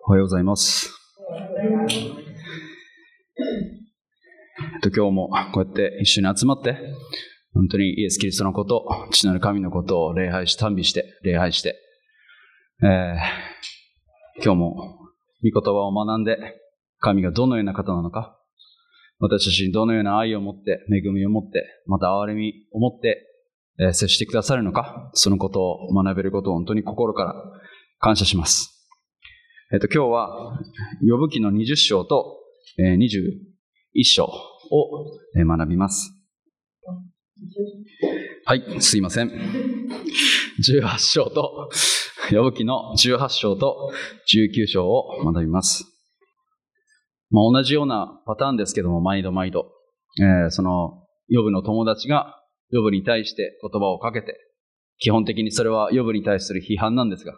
おはようございます。今日もこうやって一緒に集まって、本当にイエス・キリストのこと、父なる神のことを礼拝して、今日も御言葉を学んで、神がどのような方なのか、私たちにどのような愛を持って、恵みを持って、また憐れみを持って、接してくださるのか、そのことを学べることを本当に心から感謝します。今日は、ヨブ記の20章と21章を学びます。はい、すいません。18章と、ヨブ記の18章と19章を学びます。同じようなパターンですけども、毎度、そのヨブの友達がヨブに対して言葉をかけて、基本的にそれはヨブに対する批判なんですが、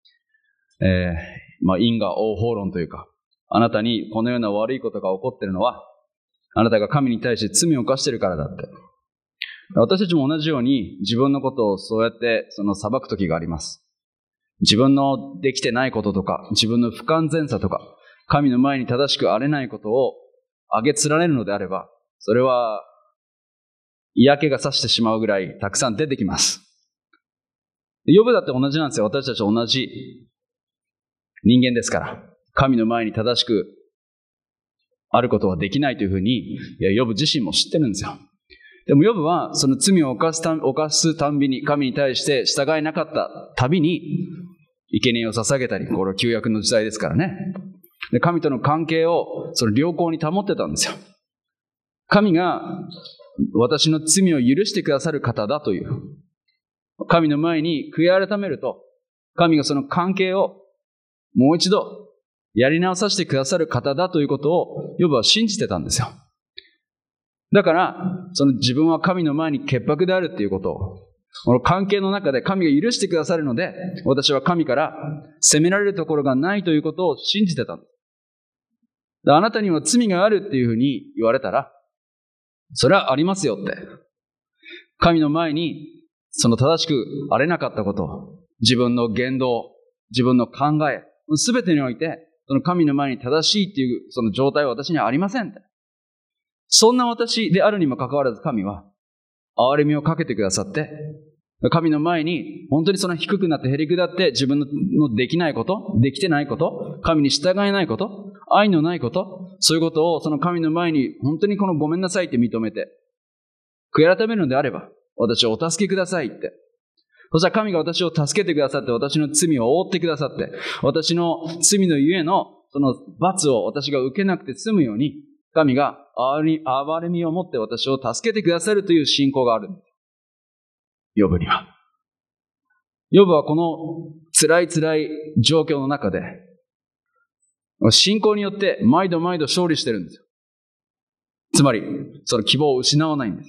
因果応報論というか、あなたにこのような悪いことが起こっているのは、あなたが神に対して罪を犯しているからだって。私たちも同じように自分のことをそうやって裁く時があります。自分のできてないこととか、自分の不完全さとか、神の前に正しくあれないことを挙げつられるのであれば、それは嫌気がさしてしまうぐらいたくさん出てきます。ヨブだって同じなんですよ。私たち同じ人間ですから、神の前に正しくあることはできないというふうに、ヨブ自身も知ってるんですよ。でもヨブはその罪を犯すたんびに、神に対して従えなかったたびに、生贄を捧げたり、これは旧約の時代ですからね。で、神との関係をその良好に保ってたんですよ。神が私の罪を許してくださる方だという。神の前に悔い改めると、神がその関係をもう一度やり直させてくださる方だということをヨブは信じてたんですよ。だからその自分は神の前に潔白であるっていうことを、この関係の中で神が許してくださるので、私は神から責められるところがないということを信じてたんです。あなたには罪があるっていうふうに言われたら、それはありますよって。神の前にその正しくあれなかったことを、自分の言動、自分の考え、すべてにおいて、その神の前に正しいっていうその状態は私にはありませんって。そんな私であるにもかかわらず、神は憐れみをかけてくださって、神の前に本当にその低くなってへりくだって自分のできないこと、できてないこと、神に従えないこと、愛のないこと、そういうことをその神の前に本当にこのごめんなさいって認めて、悔い改めるのであれば、私をお助けくださいって。そしたら神が私を助けてくださって、私の罪を覆ってくださって、私の罪のゆえのその罰を私が受けなくて済むように、神が憐れみを持って私を助けてくださるという信仰があるんです。ヨブには。ヨブはこの辛い状況の中で、信仰によって毎度勝利してるんですよ。つまり、その希望を失わないんです。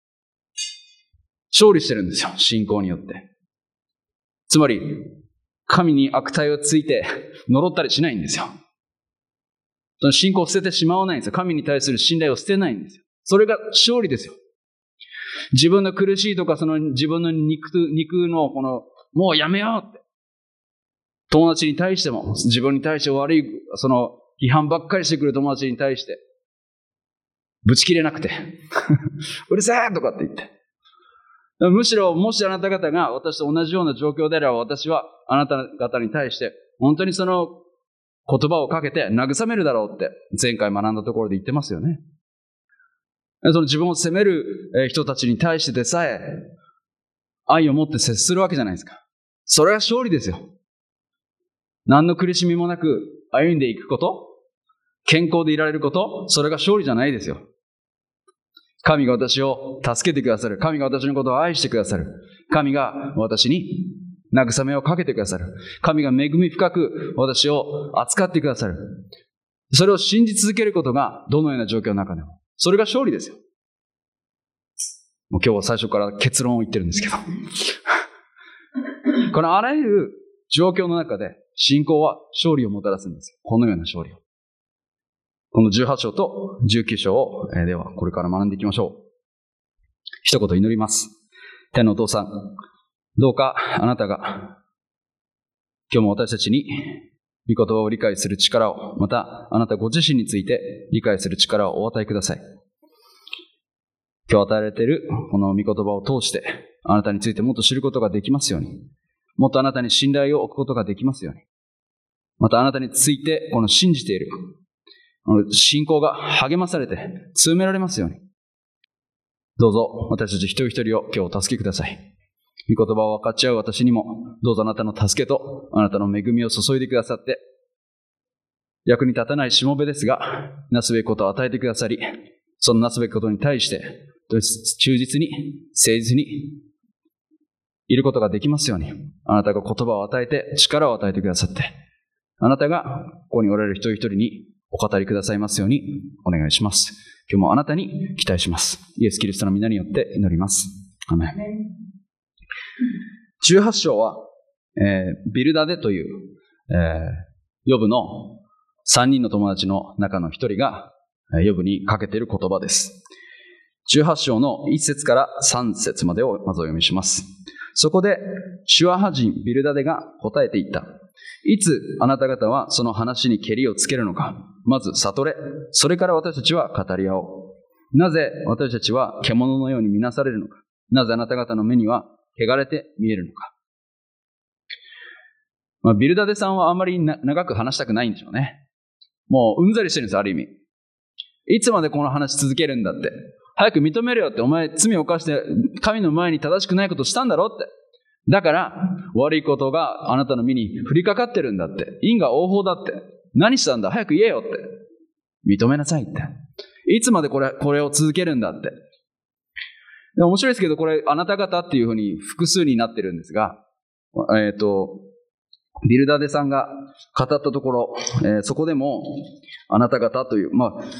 勝利してるんですよ、信仰によって。つまり、神に悪態をついて呪ったりしないんですよ。その信仰を捨ててしまわないんですよ。神に対する信頼を捨てないんですよ。それが勝利ですよ。自分の苦しいとか、その自分の肉のこの、もうやめようって。友達に対しても、自分に対して悪い、その批判ばっかりしてくる友達に対して、ぶち切れなくて、うるせえとかって言って。むしろ、もしあなた方が私と同じような状況であれば、私はあなた方に対して、本当にその言葉をかけて慰めるだろうって、前回学んだところで言ってますよね。その自分を責める人たちに対してでさえ、愛を持って接するわけじゃないですか。それは勝利ですよ。何の苦しみもなく歩んでいくこと、健康でいられること、それが勝利じゃないですよ。神が私を助けてくださる。神が私のことを愛してくださる。神が私に慰めをかけてくださる。神が恵み深く私を扱ってくださる。それを信じ続けることがどのような状況の中でも、それが勝利ですよ。もう今日は最初から結論を言ってるんですけどこのあらゆる状況の中で信仰は勝利をもたらすんですよ。このような勝利を。この18章と19章を、ではこれから学んでいきましょう。一言祈ります。天のお父さん、どうかあなたが今日も私たちに御言葉を理解する力を、またあなたご自身について理解する力をお与えください。今日与えられているこの御言葉を通して、あなたについてもっと知ることができますように、もっとあなたに信頼を置くことができますように、またあなたについてこの信じている信仰が励まされて強められますように、どうぞ私たち一人一人を今日お助けください。御言葉を分かち合う私にも、どうぞあなたの助けとあなたの恵みを注いでくださって、役に立たないしもべですが、なすべきことを与えてくださり、そのなすべきことに対して忠実に誠実にいることができますように、あなたが言葉を与えて力を与えてくださって、あなたがここにおられる一人一人にお語りくださいますようにお願いします。今日もあなたに期待します。イエス・キリストの皆によって祈ります。アメン。18章は、ビルダデという、ヨブの3人の友達の中の1人がヨブにかけている言葉です。18章の1節から3節までをまずお読みします。そこでシュアハ人ビルダデが答えていった。いつあなた方はその話にけりをつけるのか。まず悟れ。それから私たちは語り合おう。なぜ私たちは獣のように見なされるのか。なぜあなた方の目には汚れて見えるのか。ビルダデさんはあんまり長く話したくないんでしょうね。もううんざりしてるんです、ある意味。いつまでこの話続けるんだって。早く認めるよって。お前罪を犯して神の前に正しくないことしたんだろって。だから悪いことがあなたの身に降りかかってるんだって。因果応報だって。何したんだ、早く言えよって。認めなさいって。いつまでこれを続けるんだって。で面白いですけど、これあなた方っていうふうに複数になってるんですが、ビルダデさんが語ったところ、そこでもあなた方という、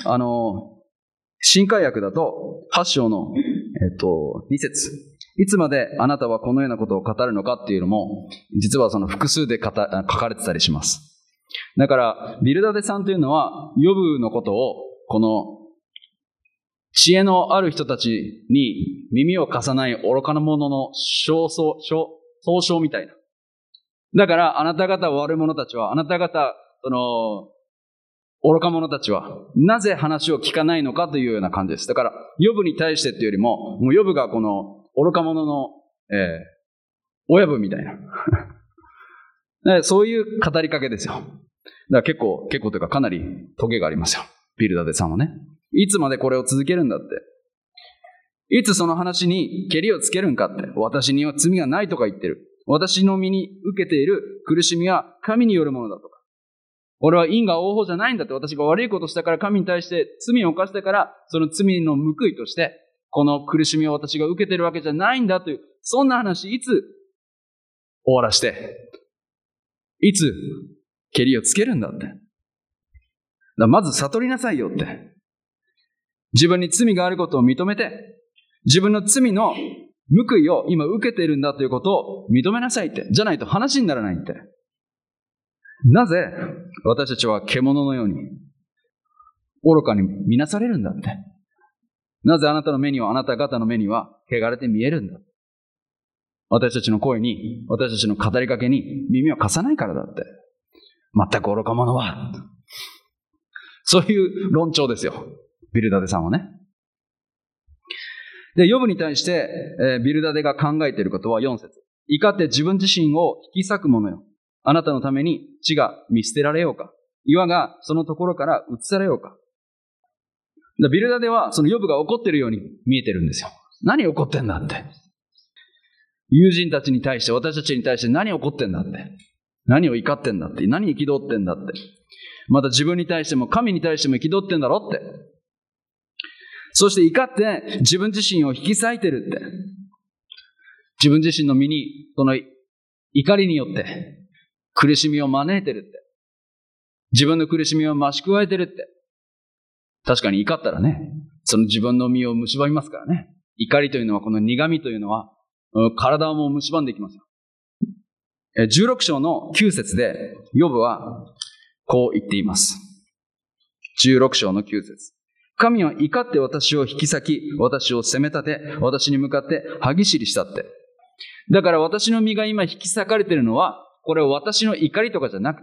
新海訳だと8章の、2節、いつまであなたはこのようなことを語るのかっていうのも、実はその複数で書かれてたりします。だからビルダデさんというのはヨブのことを、この知恵のある人たちに耳を貸さない愚かな者の総称みたいな。だからあなた方悪者たちは、あなた方愚か者たちはなぜ話を聞かないのかというような感じです。だからヨブに対してっていうよりも、もうヨブがこの愚か者の、親分みたいなそういう語りかけですよ。だから結構というかかなりトゲがありますよ、ビルダデさんはね。いつまでこれを続けるんだって。いつその話にけりをつけるんかって。私には罪がないとか言ってる。私の身に受けている苦しみは神によるものだとか。俺は因果応報じゃないんだって。私が悪いことしたから、神に対して罪を犯したから、その罪の報いとしてこの苦しみを私が受けているわけじゃないんだという、そんな話いつ終わらして、いつけりをつけるんだって。まず悟りなさいよって。自分に罪があることを認めて、自分の罪の報いを今受けているんだということを認めなさいって。じゃないと話にならないって。なぜ私たちは獣のように愚かに見なされるんだって。なぜあなたの目には、あなた方の目には汚れて見えるんだ。私たちの声に、私たちの語りかけに耳を貸さないからだって。全く愚か者は。そういう論調ですよ、ビルダデさんはね。で、ヨブに対して、ビルダデが考えていることは4節。怒って自分自身を引き裂く者よ。あなたのために地が見捨てられようか。岩がそのところから移されようか。ビルダデはそのヨブが怒っているように見えてるんですよ。何怒ってんだって。友人たちに対して、私たちに対して何怒ってんだって。何を怒ってんだって。何憤ってんだって。また自分に対しても神に対しても憤ってんだろって。そして怒って自分自身を引き裂いてるって。自分自身の身にその怒りによって苦しみを招いてるって。自分の苦しみを増し加えてるって。確かに怒ったらね、その自分の身を蝕みますからね。怒りというのは、この苦みというのは体をも蝕んでいきますよ。16章の9節でヨブはこう言っています。16章の9節。神は怒って私を引き裂き、私を責め立て、私に向かって歯ぎしりしたって。だから私の身が今引き裂かれているのは、これは私の怒りとかじゃなくて、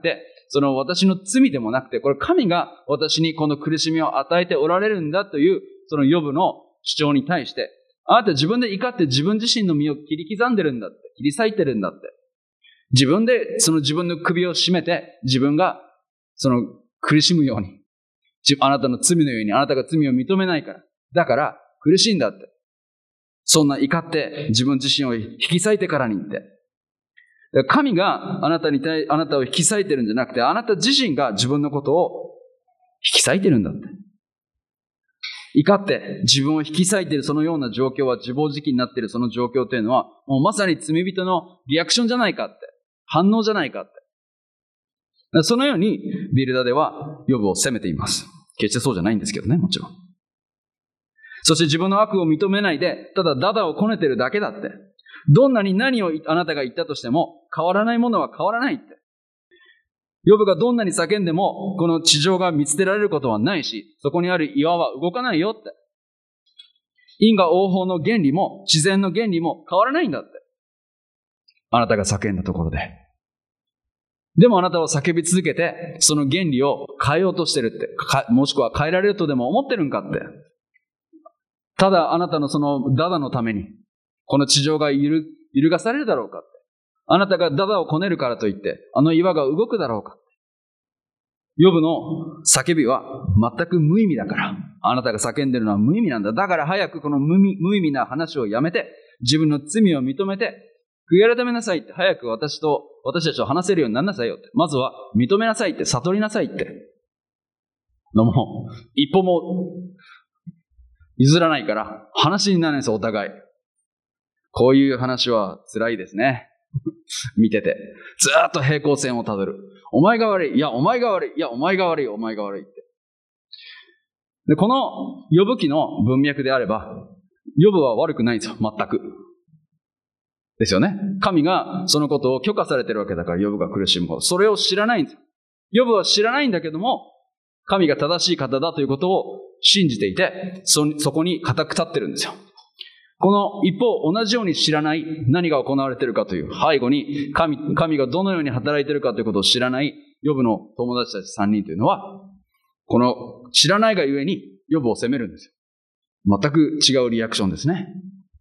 その私の罪でもなくて、これ神が私にこの苦しみを与えておられるんだという、そのヨブの主張に対して、あなた自分で怒って自分自身の身を切り刻んでるんだって、切り裂いてるんだって。自分でその自分の首を絞めて、自分がその苦しむように、あなたの罪のように、あなたが罪を認めないから、だから苦しいんだって。そんな怒って自分自身を引き裂いてからにって。神があなたを引き裂いてるんじゃなくて、あなた自身が自分のことを引き裂いてるんだって。怒って自分を引き裂いているそのような状況は、自暴自棄になっているその状況というのは、もうまさに罪人のリアクションじゃないかって、反応じゃないかって。そのようにビルダではヨブを責めています。決してそうじゃないんですけどね、もちろん。そして自分の悪を認めないで、ただダダをこねてるだけだって。どんなに何をあなたが言ったとしても、変わらないものは変わらないって。ヨブがどんなに叫んでも、この地上が見捨てられることはないし、そこにある岩は動かないよって。因果応報の原理も、自然の原理も変わらないんだって。あなたが叫んだところで。でもあなたは叫び続けて、その原理を変えようとしてるって。もしくは変えられるとでも思ってるんかって。ただあなたのそのダダのために、この地上が揺るがされるだろうかって。あなたがダダをこねるからといって、あの岩が動くだろうかって。ヨブの叫びは全く無意味だから。あなたが叫んでるのは無意味なんだ。だから早くこの無意味な話をやめて、自分の罪を認めて、悔い改めなさいって。早く私たちと話せるようになりなさいよって。まずは認めなさいって。悟りなさいって。のも、一歩も譲らないから話にならないんですよ、お互い。こういう話は辛いですね。見てて。ずーっと平行線をたどる。お前が悪い。いや、お前が悪い。いや、お前が悪い。お前が悪いって。で、このヨブ記の文脈であれば、ヨブは悪くないんですよ、全く。ですよね。神がそのことを許可されてるわけだから、ヨブが苦しむこと。それを知らないんですよ。ヨブは知らないんだけども、神が正しい方だということを信じていて、そこに固く立ってるんですよ。この一方、同じように知らない何が行われているかという、背後に神がどのように働いているかということを知らないヨブの友達たち3人というのは、この知らないがゆえにヨブを責めるんですよ。全く違うリアクションですね。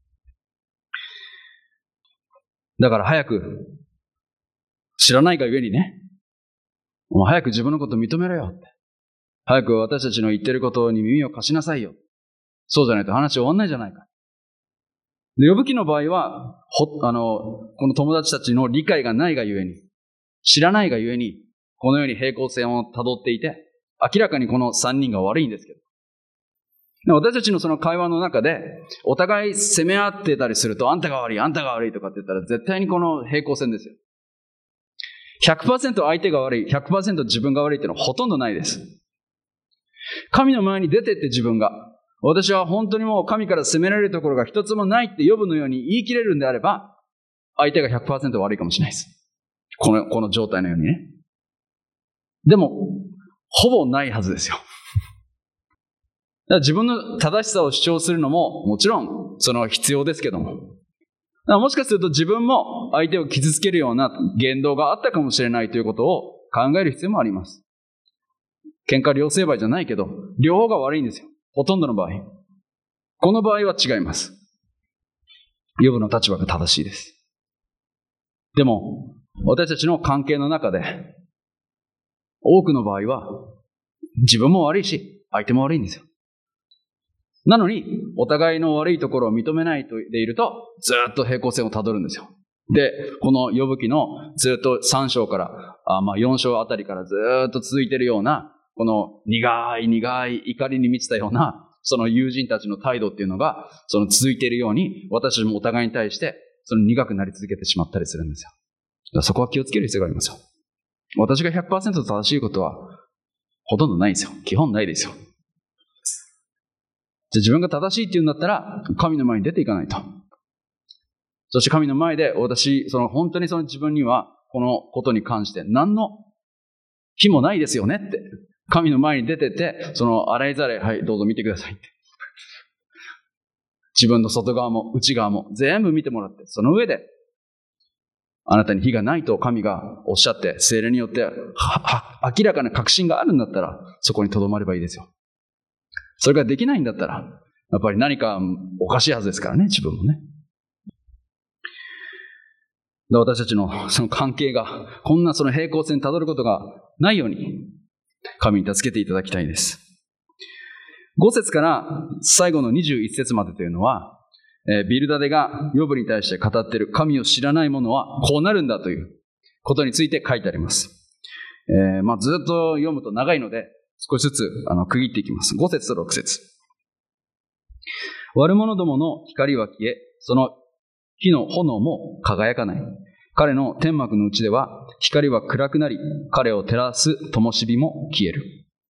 だから早く、知らないがゆえにね、もう早く自分のことを認めろよって。早く私たちの言ってることに耳を貸しなさいよ。そうじゃないと話終わんないじゃないか。で、ヨブ記の場合は、この友達たちの理解がないがゆえに、知らないがゆえに、このように平行線を辿っていて、明らかにこの3人が悪いんですけど。私たちのその会話の中で、お互い責め合ってたりすると、あんたが悪い、あんたが悪いとかって言ったら、絶対にこの平行線ですよ。100% 相手が悪い、100% 自分が悪いっていうのはほとんどないです。神の前に出てって自分が、私は本当にもう神から責められるところが一つもないってヨブのように言い切れるんであれば、相手が 100% 悪いかもしれないです。この状態のようにね。でも、ほぼないはずですよ。だから自分の正しさを主張するのももちろんその必要ですけども、だからもしかすると自分も相手を傷つけるような言動があったかもしれないということを考える必要もあります。喧嘩両成敗じゃないけど、両方が悪いんですよ。ほとんどの場合。この場合は違います。ヨブの立場が正しいです。でも、私たちの関係の中で、多くの場合は、自分も悪いし、相手も悪いんですよ。なのに、お互いの悪いところを認めないでいると、ずっと平行線をたどるんですよ。で、このヨブ記のずっと3章から、4章あたりからずっと続いているような、この苦い怒りに満ちたような、その友人たちの態度っていうのが、その続いているように、私たちもお互いに対して、その苦くなり続けてしまったりするんですよ。だからそこは気をつける必要がありますよ。私が 100% 正しいことは、ほとんどないんですよ。基本ないですよ。じゃあ自分が正しいって言うんだったら、神の前に出ていかないと。そして神の前で、本当にその自分には、このことに関して何の非もないですよねって。神の前に出てて、その洗いざらい、はい、どうぞ見てくださいって。自分の外側も内側も全部見てもらって、その上で、 あなたに非がないと神がおっしゃって、聖霊によって明らかな確信があるんだったら、そこに留まればいいですよ。それができないんだったら、やっぱり何かおかしいはずですからね、自分もね。で、私たちのその関係が、こんなその平行線にたどることがないように、神に助けていただきたいです。5節から最後の21節までというのは、ビルダデがヨブに対して語っている神を知らない者はこうなるんだということについて書いてあります。ずっと読むと長いので少しずつ区切っていきます。5節と6節。悪者どもの光は消え、その火の炎も輝かない。彼の天幕のうちでは光は暗くなり、彼を照らす灯火も消える。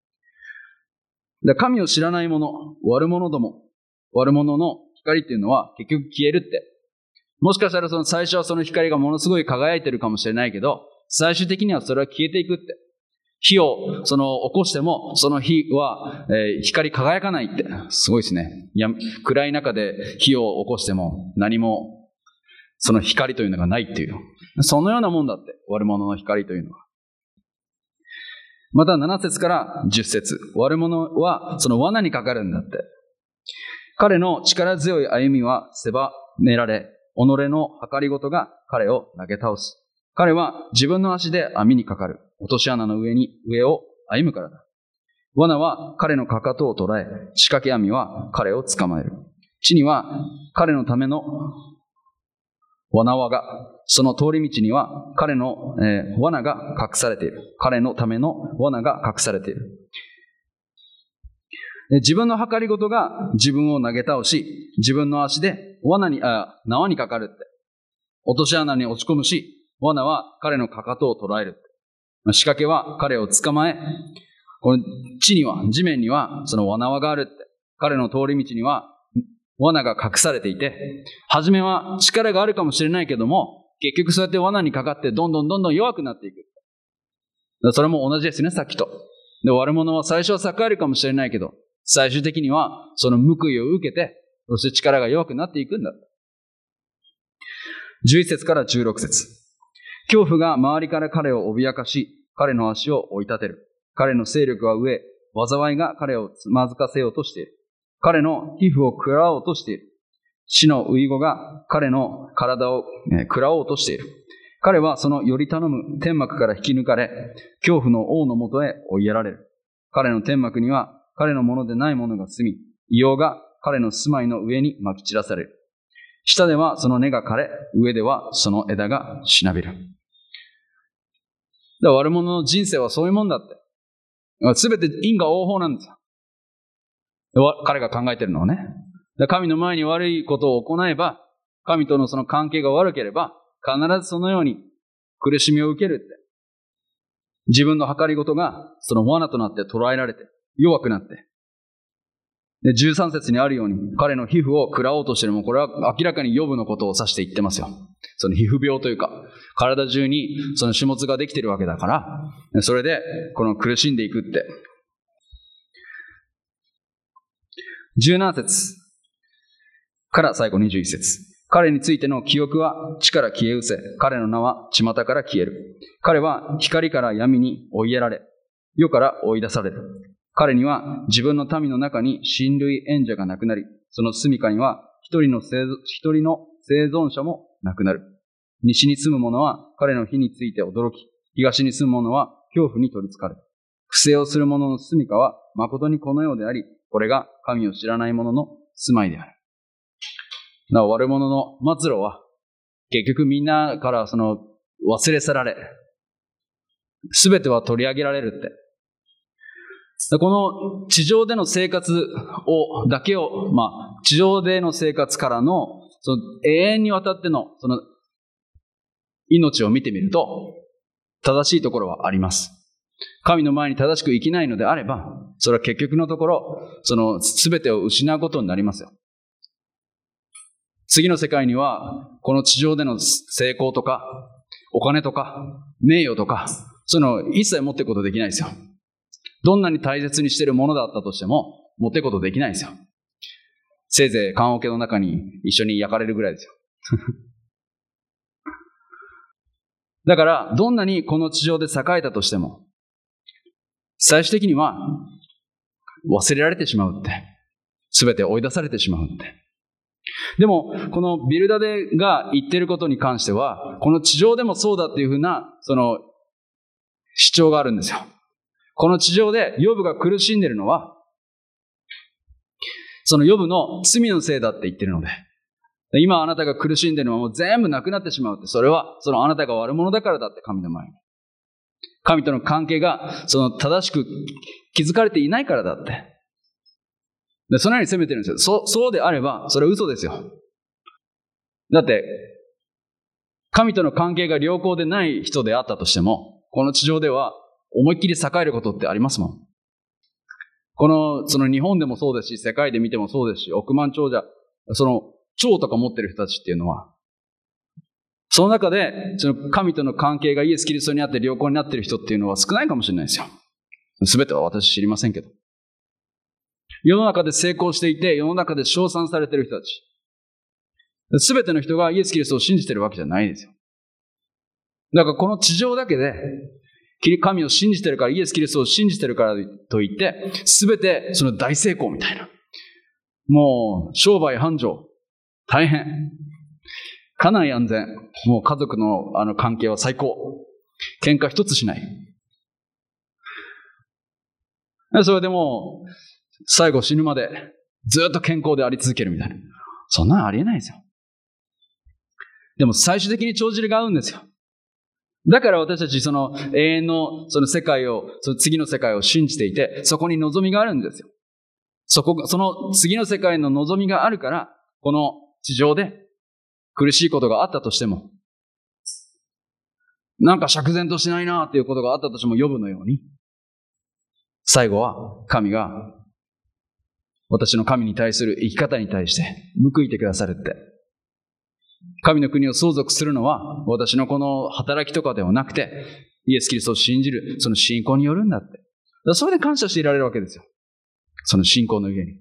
神を知らない者、悪者ども、悪者の光っていうのは結局消えるって。もしかしたら最初はその光がものすごい輝いてるかもしれないけど、最終的にはそれは消えていくって。火を起こしても、その火は、光輝かないって。すごいですね。暗い中で火を起こしても何もその光というのがないっていう。そのようなもんだって。悪者の光というのは。また7節から10節。悪者はその罠にかかるんだって。彼の力強い歩みは狭められ、己の計りごとが彼を投げ倒す。彼は自分の足で網にかかる。落とし穴の上を歩むからだ。罠は彼のかかとを捉え、仕掛け網は彼を捕まえる。地には彼のための罠輪が、その通り道には彼の、罠が隠されている。彼のための罠が隠されている。自分の計りごとが自分を投げ倒し、自分の足で縄にかかるって。落とし穴に落ち込むし、罠は彼のかかとを捉えるって。仕掛けは彼を捕まえ、この地面にはその罠輪があるって。彼の通り道には罠が隠されていて、初めは力があるかもしれないけども、結局そうやって罠にかかってどんどん弱くなっていく。それも同じですね、さっきと。で、悪者は最初は栄えるかもしれないけど、最終的にはその報いを受けて、そして力が弱くなっていくんだ。11節から16節。恐怖が周りから彼を脅かし、彼の足を追い立てる。彼の勢力は飢え、災いが彼をつまずかせようとしている。彼の皮膚を食らおうとしている。死の遺語が彼の体を食らおうとしている。彼はそのより頼む天幕から引き抜かれ、恐怖の王のもとへ追いやられる。彼の天幕には彼のものでないものが住み、異様が彼の住まいの上に撒き散らされる。下ではその根が枯れ、上ではその枝がしなびる。悪者の人生はそういうもんだって。すべて因果応報なんですよ。彼が考えてるのはね。神の前に悪いことを行えば、神とのその関係が悪ければ、必ずそのように苦しみを受けるって。自分の計りごとがその罠となって捉えられて、弱くなって。で、13節にあるように、彼の皮膚を食らおうとしてるも、これは明らかにヨブのことを指して言ってますよ。その皮膚病というか、体中にその種物ができてるわけだから、それでこの苦しんでいくって。17節から最後21節。彼についての記憶は地から消え失せ、彼の名は巷から消える。彼は光から闇に追いやられ、世から追い出される。彼には自分の民の中に親類縁者がなくなり、その住処には一人の生存者もなくなる。西に住む者は彼の火について驚き、東に住む者は恐怖に取り憑かれる。不正をする者の住処は誠にこのようであり、これが神を知らない者の住まいである。悪者の末路は結局みんなから忘れ去られ、すべては取り上げられるって。この地上での生活地上での生活からの永遠にわたっての命を見てみると、正しいところはあります。神の前に正しく生きないのであれば、それは結局のところ、全てを失うことになりますよ。次の世界には、この地上での成功とか、お金とか、名誉とか、そういうのを一切持っていくことできないですよ。どんなに大切にしているものだったとしても、持っていくことできないですよ。せいぜい棺桶の中に一緒に焼かれるぐらいですよ。 だから、どんなにこの地上で栄えたとしても、最終的には忘れられてしまうって。すべて追い出されてしまうって。でも、このビルダデが言っていることに関しては、この地上でもそうだっていうふうな、主張があるんですよ。この地上でヨブが苦しんでいるのは、そのヨブの罪のせいだって言ってるので、今あなたが苦しんでいるのはもう全部なくなってしまうって、それはあなたが悪者だからだって、神の前に。神との関係が正しく築かれていないからだって。でそのように責めてるんですよ。そうであれば、それは嘘ですよ。だって、神との関係が良好でない人であったとしても、この地上では思いっきり栄えることってありますもん。その日本でもそうですし、世界で見てもそうですし、億万長者、長とか持ってる人たちっていうのは、その中で、神との関係がイエス・キリストにあって良好になっている人っていうのは少ないかもしれないですよ。すべては私知りませんけど。世の中で成功していて、世の中で称賛されている人たち。すべての人がイエス・キリストを信じているわけじゃないですよ。だからこの地上だけで、神を信じているから、イエス・キリストを信じているからといって、すべてその大成功みたいな。もう、商売繁盛。大変。家内安全。もう家族の関係は最高。喧嘩一つしない。それでも、最後死ぬまでずっと健康であり続けるみたいな。そんなのありえないですよ。でも最終的に帳尻が合うんですよ。だから私たち永遠の世界を、次の世界を信じていて、そこに望みがあるんですよ。その次の世界の望みがあるから、この地上で苦しいことがあったとしても、なんか釈然としないなっていうことがあったとしても、ヨブのように、最後は神が私の神に対する生き方に対して報いてくださるって。神の国を相続するのは私のこの働きとかではなくて、イエス・キリストを信じるその信仰によるんだって。それで感謝していられるわけですよ。その信仰の上に。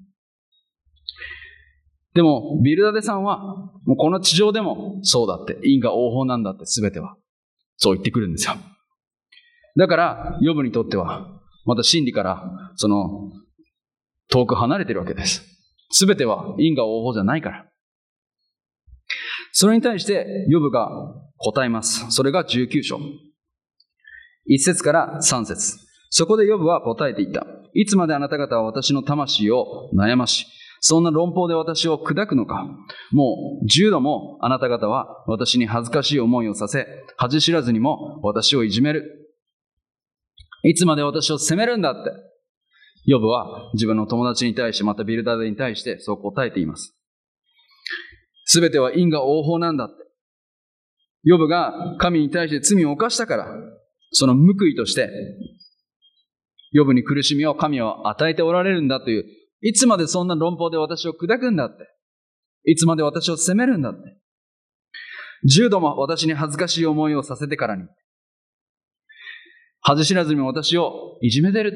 でも、ビルダデさんは、もうこの地上でもそうだって、因果応報なんだって全ては。そう言ってくるんですよ。だから、ヨブにとっては、また真理から遠く離れているわけです。全ては因果応報じゃないから。それに対して、ヨブが答えます。それが19章。1節から3節。そこでヨブは答えていった。いつまであなた方は私の魂を悩まし、そんな論法で私を砕くのか。もう10度もあなた方は私に恥ずかしい思いをさせ、恥知らずにも私をいじめる。いつまで私を責めるんだって。ヨブは自分の友達に対して、またビルダデに対してそう答えています。すべては因果応報なんだって。ヨブが神に対して罪を犯したから、その報いとして、ヨブに苦しみを神は与えておられるんだという、いつまでそんな論法で私を砕くんだって。いつまで私を責めるんだって。10度も私に恥ずかしい思いをさせてからに。恥知らずにも私をいじめてるって。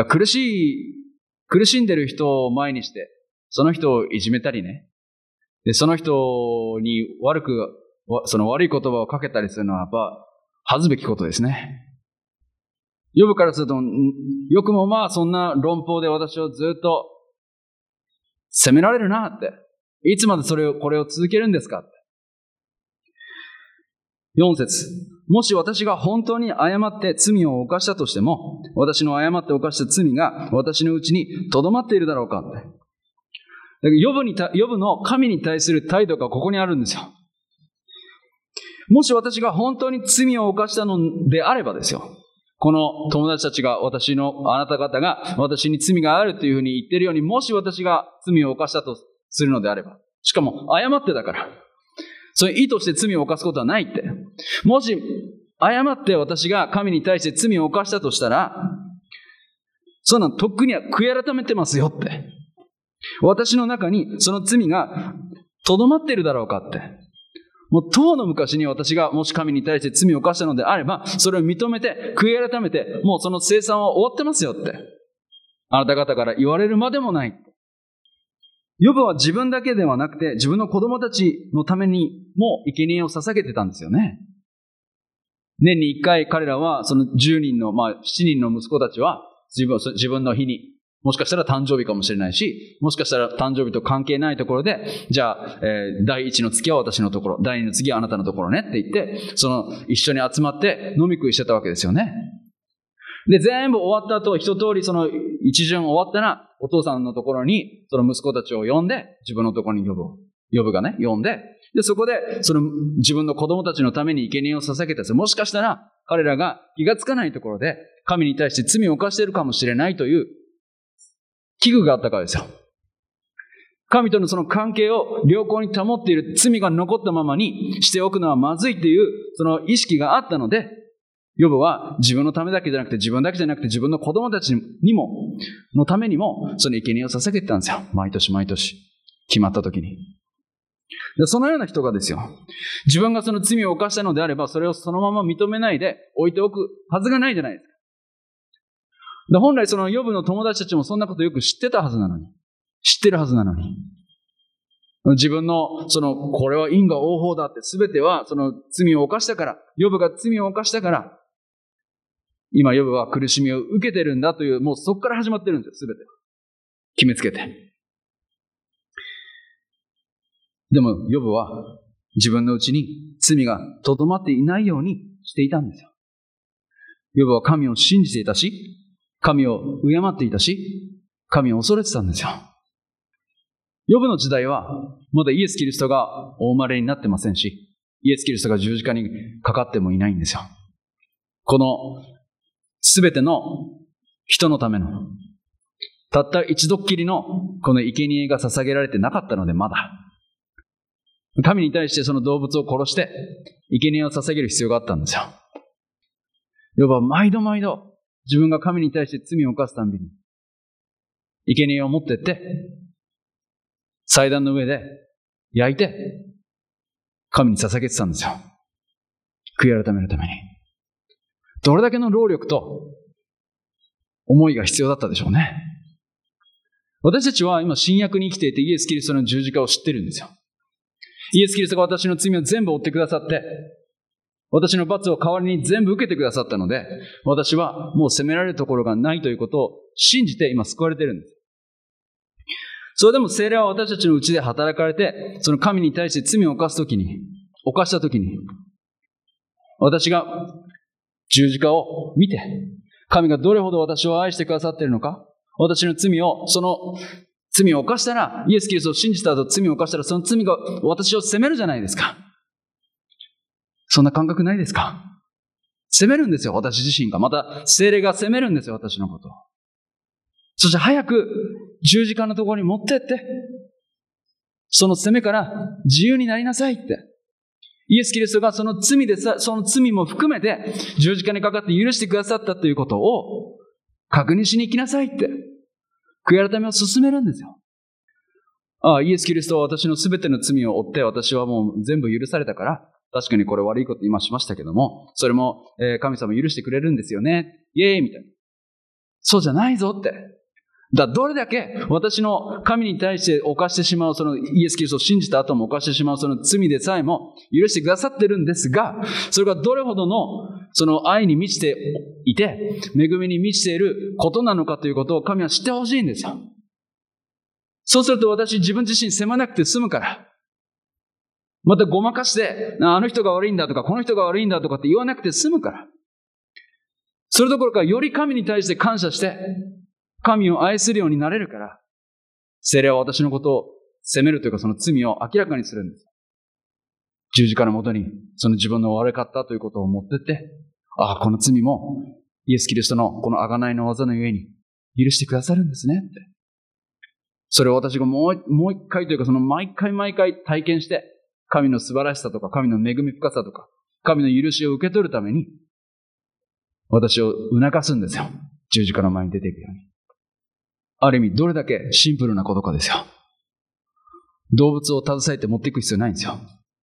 苦しんでる人を前にして、その人をいじめたりね。で、その人に悪い言葉をかけたりするのはやっぱ恥ずべきことですね。ヨブからすると、よくもまあそんな論法で私をずっと責められるなって。いつまでこれを続けるんですかって。4節。もし私が本当に誤って罪を犯したとしても、私の誤って犯した罪が私のうちに留まっているだろうかって。ヨブの神に対する態度がここにあるんですよ。もし私が本当に罪を犯したのであればですよ。この友達たちがあなた方が私に罪があるというふうに言っているように、もし私が罪を犯したとするのであれば、しかも誤ってだから、そういう意図して罪を犯すことはないって。もし誤って私が神に対して罪を犯したとしたら、そんなのとっくには悔い改めてますよって。私の中にその罪がとどまっているだろうかって。もう遠の昔に私がもし神に対して罪を犯したのであれば、それを認めて悔い改めて、もうその清算は終わってますよって。あなた方から言われるまでもない。 ヨブは自分だけではなくて、自分の子供たちのためにも生贄を捧げてたんですよね。年に1回彼らは、その10人の、7人の息子たちは、自分の日に、もしかしたら誕生日かもしれないし、もしかしたら誕生日と関係ないところで、じゃあ、第1の月は私のところ、第2の月はあなたのところねって言って、一緒に集まって飲み食いしてたわけですよね。で、全部終わった後、一通り一巡終わったら、お父さんのところに、その息子たちを呼んで、自分のところに呼ぶがね、呼んで、で、そこで、自分の子供たちのために生贄を捧げたんですよ。もしかしたら、彼らが気がつかないところで、神に対して罪を犯しているかもしれないという、危惧があったからですよ。神とのその関係を良好に保っている、罪が残ったままにしておくのはまずいという、その意識があったので、ヨブは自分のためだけじゃなくて、自分の子供たちのためにも、その生贄を捧げてたんですよ。毎年毎年。決まった時に。でそのような人がですよ、自分がその罪を犯したのであれば、それをそのまま認めないで置いておくはずがないじゃないですか。で本来そのヨブの友達たちもそんなことよく知ってるはずなのに。自分のこれは因果応報だって全てはその罪を犯したから、ヨブが罪を犯したから、今ヨブは苦しみを受けてるんだという、もうそこから始まってるんですよ、全て。決めつけて。でもヨブは自分のうちに罪がとどまっていないようにしていたんですよ。ヨブは神を信じていたし、神を敬っていたし、神を恐れてたんですよ。ヨブの時代はまだイエス・キリストがお生まれになってませんし、イエス・キリストが十字架にかかってもいないんですよ。このすべての人のためのたった一度っきりのこの生贄が捧げられてなかったので、まだ神に対してその動物を殺して生贄を捧げる必要があったんですよ。ヨブは毎度毎度自分が神に対して罪を犯すたんびに生贄を持ってって祭壇の上で焼いて神に捧げてたんですよ。悔い改めるために。どれだけの労力と思いが必要だったでしょうね。私たちは今新約に生きていてイエス・キリストの十字架を知ってるんですよ。イエス・キリストが私の罪を全部負ってくださって、私の罰を代わりに全部受けてくださったので、私はもう責められるところがないということを信じて今救われているんです。それでも聖霊は私たちのうちで働かれて、その神に対して罪を犯したときに、私が十字架を見て、神がどれほど私を愛してくださっているのか、私の罪を犯したら、イエス・キリストを信じた後罪を犯したら、その罪が私を責めるじゃないですか。そんな感覚ないですか？責めるんですよ、私自身が。また聖霊が責めるんですよ、私のことを。そして早く十字架のところに持ってって、その責めから自由になりなさいって。イエス・キリストがその罪も含めて十字架にかかって許してくださったということを確認しに行きなさいって。悔い改めを進めるんですよ。イエス・キリストは私のすべての罪を負って、私はもう全部許されたから、確かにこれ悪いこと今しましたけども、それも、神様許してくれるんですよね。イエーイみたいな。そうじゃないぞって。どれだけ私の神に対して犯してしまう、そのイエス・キリストを信じた後も犯してしまうその罪でさえも許してくださってるんですが、それがどれほどのその愛に満ちていて、恵みに満ちていることなのかということを神は知ってほしいんですよ。そうすると私自分自身責まなくて済むから。またごまかして、あの人が悪いんだとか、この人が悪いんだとかって言わなくて済むから。それどころかより神に対して感謝して、神を愛するようになれるから、聖霊は私のことを責めるというか、その罪を明らかにするんです。十字架のもとに、その自分の悪かったということを持ってって、この罪もイエス・キリストのこの贖いの技のゆえに許してくださるんですねって。それを私がもう一回というか、その毎回体験して、神の素晴らしさとか、神の恵み深さとか、神の許しを受け取るために、私を促すんですよ。十字架の前に出ていくように。ある意味どれだけシンプルなことかですよ。動物を携えて持っていく必要ないんですよ。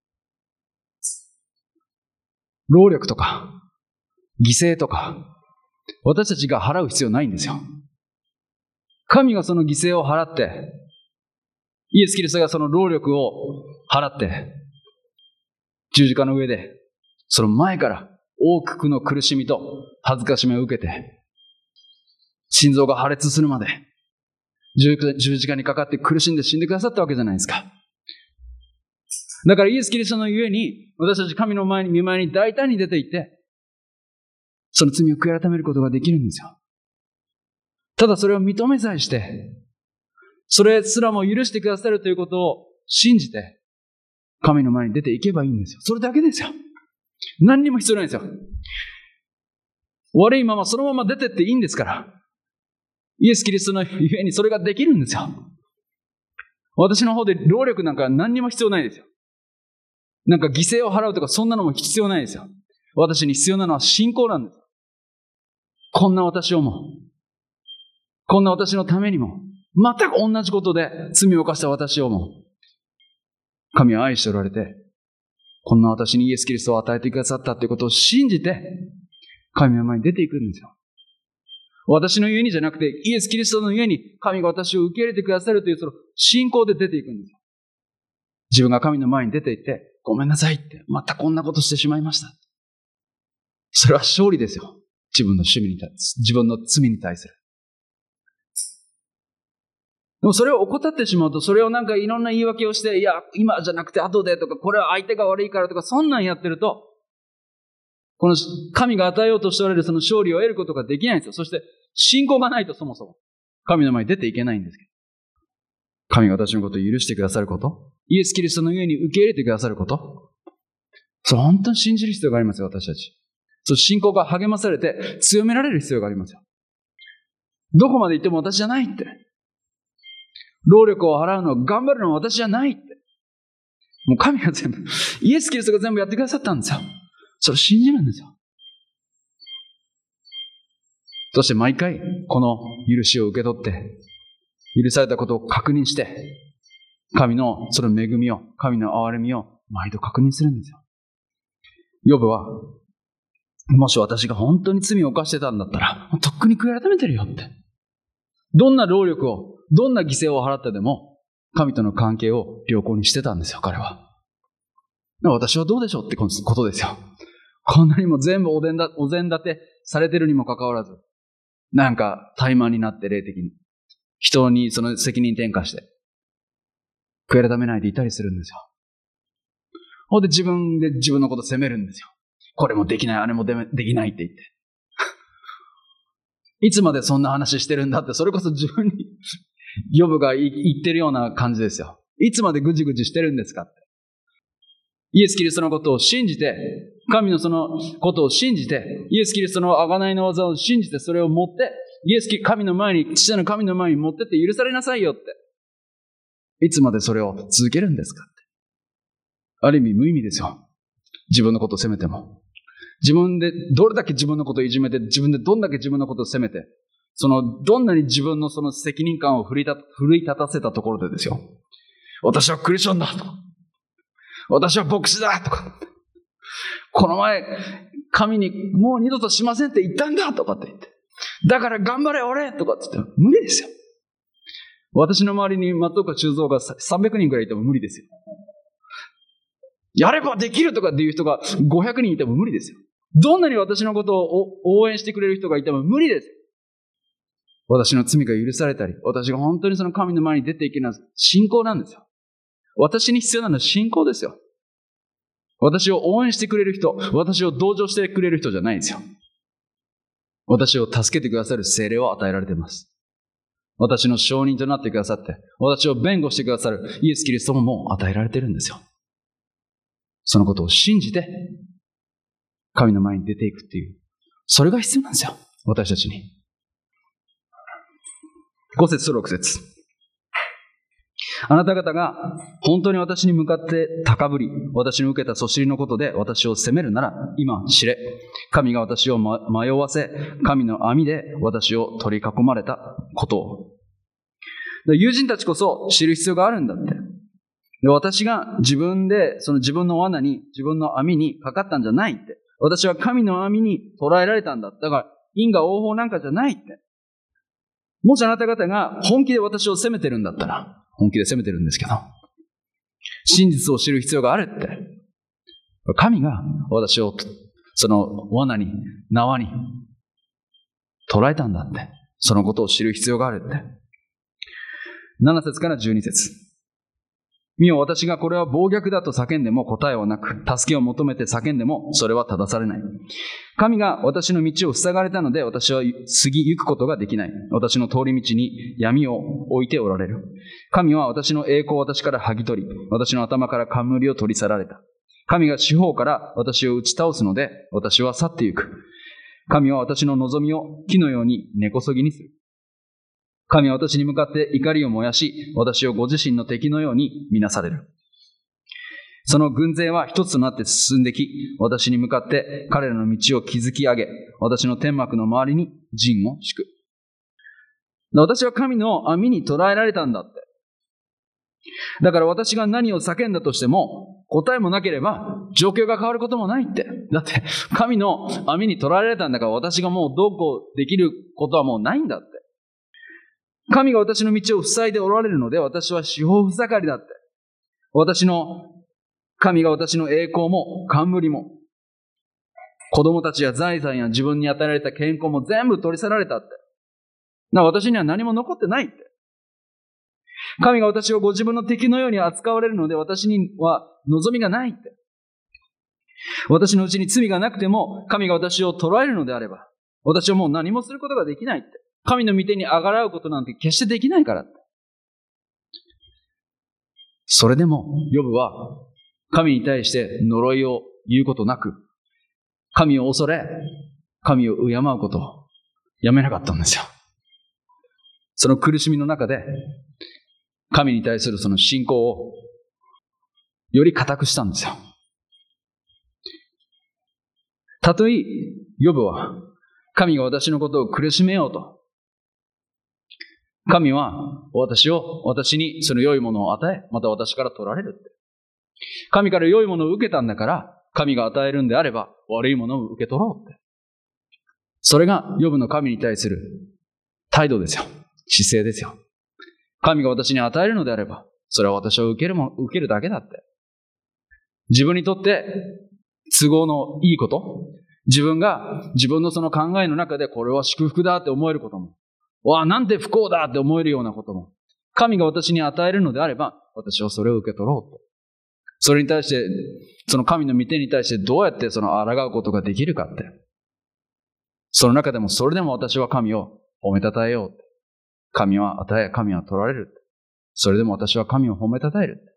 労力とか犠牲とか私たちが払う必要ないんですよ。神がその犠牲を払ってイエス・キリストがその労力を払って、十字架の上で、その前から多くの苦しみと恥ずかしみを受けて、心臓が破裂するまで、十字架にかかって苦しんで死んでくださったわけじゃないですか。だからイエス・キリストのゆえに、私たち神の前に、御前に大胆に出て行って、その罪を悔い改めることができるんですよ。ただそれを認めさえして、それすらも許してくださるということを信じて、神の前に出ていけばいいんですよ。それだけですよ。何にも必要ないんですよ。悪いままそのまま出てっていいんですから。イエス・キリストのゆえにそれができるんですよ。私の方で労力なんか何にも必要ないですよ。なんか犠牲を払うとかそんなのも必要ないですよ。私に必要なのは信仰なんです。こんな私をも、こんな私のためにも、全く同じことで罪を犯した私をも、神は愛しておられて、こんな私にイエス・キリストを与えてくださったということを信じて、神の前に出ていくんですよ。私のゆえにじゃなくて、イエス・キリストのゆえに神が私を受け入れてくださるというその信仰で出ていくんですよ。自分が神の前に出て行って、ごめんなさいって、またこんなことしてしまいました。それは勝利ですよ。自分の罪に対する。でもそれを怠ってしまうと、それをなんかいろんな言い訳をして、いや、今じゃなくて後でとか、これは相手が悪いからとか、そんなんやってると、この神が与えようとしておられるその勝利を得ることができないんですよ。そして信仰がないとそもそも神の前に出ていけないんですけど。神が私のことを許してくださること、イエス・キリストの上に受け入れてくださること、それ本当に信じる必要がありますよ、私たち。そう、信仰が励まされて強められる必要がありますよ。どこまで行っても私じゃないって。労力を払うの、頑張るのは私じゃないって。もう神が全部、イエス・キリストが全部やってくださったんですよ。それを信じるんですよ。そして毎回、この許しを受け取って、許されたことを確認して、神のその恵みを、神の憐れみを毎度確認するんですよ。ヨブは、もし私が本当に罪を犯してたんだったら、とっくに悔い改めてるよって。どんな労力を、どんな犠牲を払ってでも、神との関係を良好にしてたんですよ、彼は。私はどうでしょうってことですよ。こんなにも全部お膳立てされてるにもかかわらず、なんか怠慢になって霊的に、人にその責任転嫁して、悔い改めないでいたりするんですよ。ほんで自分のこと責めるんですよ。これもできない、あれもできないって言って。いつまでそんな話してるんだって、それこそ自分にヨブが言ってるような感じですよ。いつまでぐじぐじしてるんですかって。イエス・キリストのことを信じて、神のそのことを信じて、イエス・キリストの贖いの技を信じて、それを持って、神の前に、父なる神の前に持ってって許されなさいよって。いつまでそれを続けるんですかって。ある意味無意味ですよ。自分のことを責めても。自分でどれだけ自分のことをいじめて、自分でどんだけ自分のことを責めて、どんなに自分のその責任感を奮い立たせたところでですよ。私はクリスチャンだとか。私は牧師だとか。この前、神にもう二度としませんって言ったんだとかって言って。だから頑張れ俺とかって言って無理ですよ。私の周りに松岡修造が300人くらいいても無理ですよ。やればできるとかっていう人が500人いても無理ですよ。どんなに私のことを応援してくれる人がいても無理です。私の罪が許されたり、私が本当にその神の前に出ていけるのは信仰なんですよ。私に必要なのは信仰ですよ。私を応援してくれる人、私を同情してくれる人じゃないんですよ。私を助けてくださる聖霊を与えられています。私の証人となってくださって、私を弁護してくださるイエス・キリストももう与えられているんですよ。そのことを信じて、神の前に出ていくっていう、それが必要なんですよ。私たちに。5節と6節。あなた方が本当に私に向かって高ぶり、私の受けたそしりのことで私を責めるなら、今知れ。神が私を迷わせ、神の網で私を取り囲まれたことを。友人たちこそ知る必要があるんだって。で、私が自分の罠に、自分の網にかかったんじゃないって。私は神の網に捕らえられたんだ。だから因果応報なんかじゃないって。もしあなた方が本気で私を責めてるんだったら、 本気で責めてるんですけど、真実を知る必要があるって。神が私をその罠に、縄に捕らえたんだって。そのことを知る必要があるって。7節から12節。見よ、私がこれは暴虐だと叫んでも答えはなく、助けを求めて叫んでもそれは正されない。神が私の道を塞がれたので、私は過ぎ行くことができない。私の通り道に闇を置いておられる。神は私の栄光を私から剥ぎ取り、私の頭から冠を取り去られた。神が四方から私を打ち倒すので、私は去って行く。神は私の望みを木のように根こそぎにする。神は私に向かって怒りを燃やし、私をご自身の敵のように見なされる。その軍勢は一つとなって進んでき、私に向かって彼らの道を築き上げ、私の天幕の周りに陣を敷く。私は神の網に捕らえられたんだって。だから私が何を叫んだとしても、答えもなければ状況が変わることもないって。だって神の網に捕らえられたんだから、私がもうどうこうできることはもうないんだって。神が私の道を塞いでおられるので、私は四方塞がりだって。神が私の栄光も冠も、子供たちや財産や自分に与えられた健康も全部取り去られたって。私には何も残ってないって。神が私をご自分の敵のように扱われるので、私には望みがないって。私のうちに罪がなくても、神が私を捕らえるのであれば、私はもう何もすることができないって。神の御手にあがらうことなんて決してできないからって。それでも、ヨブは神に対して呪いを言うことなく、神を恐れ、神を敬うことをやめなかったんですよ。その苦しみの中で、神に対するその信仰をより固くしたんですよ。たとえヨブは神が私のことを苦しめようと、神は私にその良いものを与え、また私から取られるって。神から良いものを受けたんだから、神が与えるんであれば悪いものを受け取ろうって。それがヨブの神に対する態度ですよ。姿勢ですよ。神が私に与えるのであれば、それは私は受けるだけだって。自分にとって都合のいいこと、自分のその考えの中でこれは祝福だって思えることも、わあなんて不幸だって思えるようなことも、神が私に与えるのであれば、私はそれを受け取ろうと。それに対して、その神の御手に対してどうやってその抗うことができるかって。その中でもそれでも私は神を褒めたたえようって。神は与え、神は取られるって。それでも私は神を褒めたたえるって。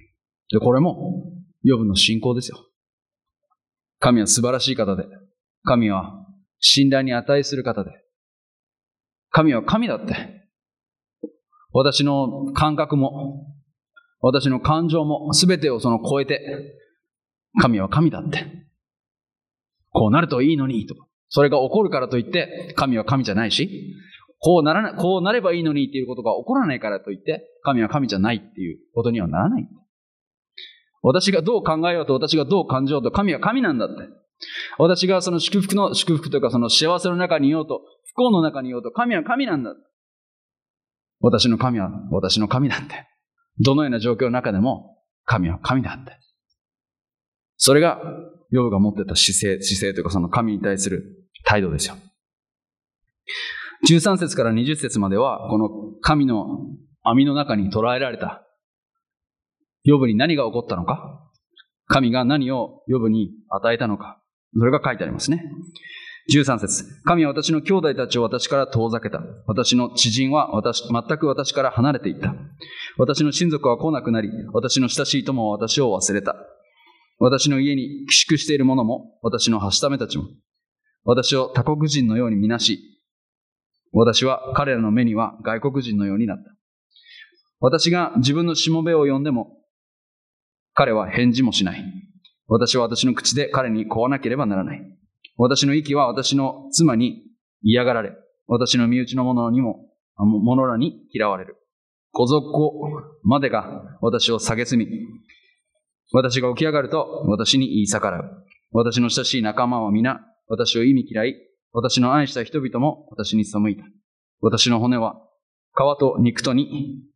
で、これもヨブの信仰ですよ。神は素晴らしい方で、神は信頼に値する方で、神は神だって。私の感覚も、私の感情も全てをその超えて、神は神だって。こうなるといいのにとか、それが起こるからといって神は神じゃないし、こうなればいいのにっていうことが起こらないからといって神は神じゃないっていうことにはならない。私がどう考えようと、私がどう感じようと、神は神なんだって。私がその祝福というかその幸せの中にいようと、不幸の中にいようと、神は神なんだって。私の神は私の神だって。どのような状況の中でも神は神だって。それがヨブが持ってた姿勢というか、その神に対する態度ですよ。13節から20節までは、この神の網の中に捕らえられたヨブに何が起こったのか、神が何をヨブに与えたのか、それが書いてありますね。13節、神は私の兄弟たちを私から遠ざけた。私の知人は全く私から離れていった。私の親族は来なくなり、私の親しい友は私を忘れた。私の家に寄宿している者も、私のはしためたちも、私を他国人のように見なし、私は彼らの目には外国人のようになった。私が自分のしもべを呼んでも、彼は返事もしない。私は私の口で彼に請わなければならない。私の息は私の妻に嫌がられ、私の身内の者らに嫌われる。小族までが私を蔑み、私が起き上がると私に言い逆らう。私の親しい仲間は皆私を忌み嫌い、私の愛した人々も私に背いた。私の骨は皮と肉とに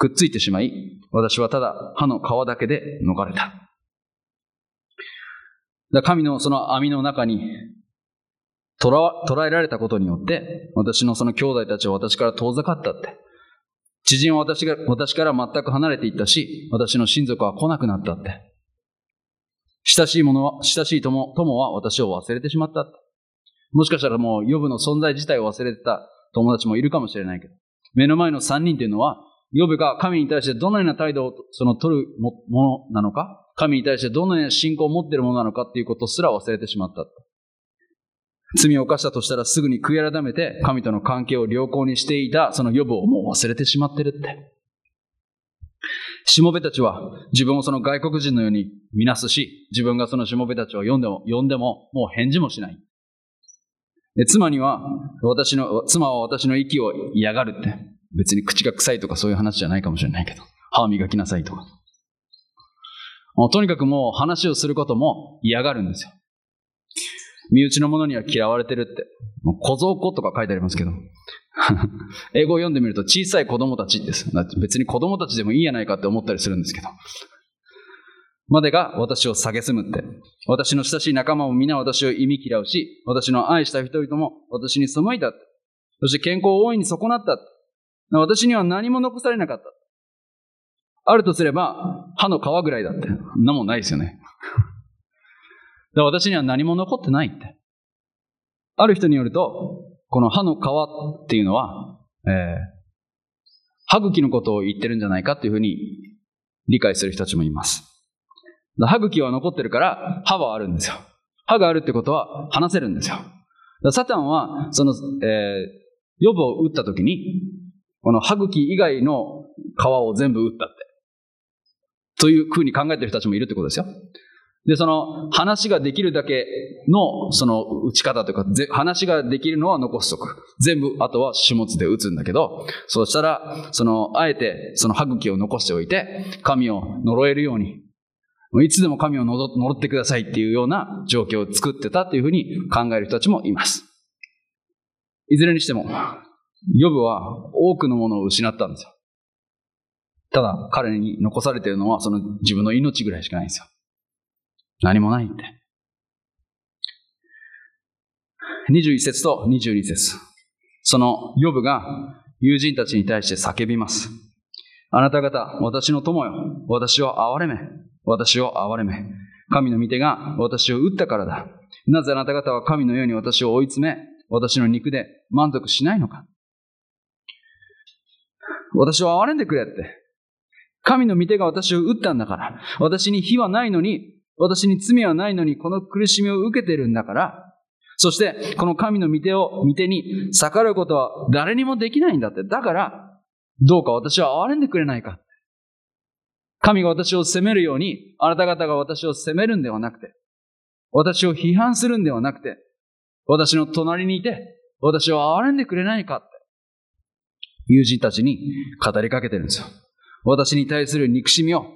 くっついてしまい、私はただ歯の皮だけで逃れた。神のその網の中に捕らえられたことによって、私のその兄弟たちは私から遠ざかったって。知人は私から全く離れていったし、私の親族は来なくなったって。親しい友は私を忘れてしまったって。もしかしたらもうヨブの存在自体を忘れてた友達もいるかもしれないけど、目の前の3人というのは、ヨブが神に対してどのような態度を取るものなのか、神に対してどのような信仰を持っているものなのかっていうことすら忘れてしまった。罪を犯したとしたらすぐに悔い改めて神との関係を良好にしていたそのヨブをもう忘れてしまってるって。しもべたちは自分をその外国人のように見なすし、自分がそのしもべたちを呼んでももう返事もしない。で妻は私の息を嫌がるって。別に口が臭いとかそういう話じゃないかもしれないけど、歯を磨きなさいとか。とにかくもう話をすることも嫌がるんですよ。身内の者には嫌われてるって。小僧子とか書いてありますけど。英語を読んでみると小さい子供たちです。別に子供たちでもいいやないかって思ったりするんですけど。までが私を蔑むって。私の親しい仲間も皆私を忌み嫌うし、私の愛した人々も私に背いたって。そして健康を大いに損なったって。私には何も残されなかった。あるとすれば歯の皮ぐらいだって。そんなもんないですよね。私には何も残ってないって。ある人によると、この歯の皮っていうのは、歯茎のことを言ってるんじゃないかっていうふうに理解する人たちもいます。歯茎は残ってるから歯はあるんですよ。歯があるってことは話せるんですよ。サタンはその、ヨブを撃った時にこの歯茎以外の皮を全部撃ったってというふうに考えてる人たちもいるってことですよ。で、その話ができるだけのその打ち方というか、話ができるのは残すとく。全部、あとは始末で打つんだけど、そうしたら、あえてその歯茎を残しておいて、神を呪えるように、いつでも神を呪ってくださいっていうような状況を作ってたっていうふうに考える人たちもいます。いずれにしても、ヨブは多くのものを失ったんですよ。ただ、彼に残されているのはその自分の命ぐらいしかないんですよ。何もないって。21節と22節。そのヨブが友人たちに対して叫びます。あなた方、私の友よ。私を憐れめ。私を憐れめ。神の御手が私を打ったからだ。なぜあなた方は神のように私を追い詰め、私の肉で満足しないのか。私を憐れんでくれって。神の御手が私を打ったんだから。私に非はないのに、私に罪はないのにこの苦しみを受けているんだから、そしてこの神の御手に逆らうことは誰にもできないんだって。だから、どうか私は憐れんでくれないか。神が私を責めるように、あなた方が私を責めるんではなくて、私を批判するんではなくて、私の隣にいて、私を憐れんでくれないかって、友人たちに語りかけてるんですよ。私に対する憎しみを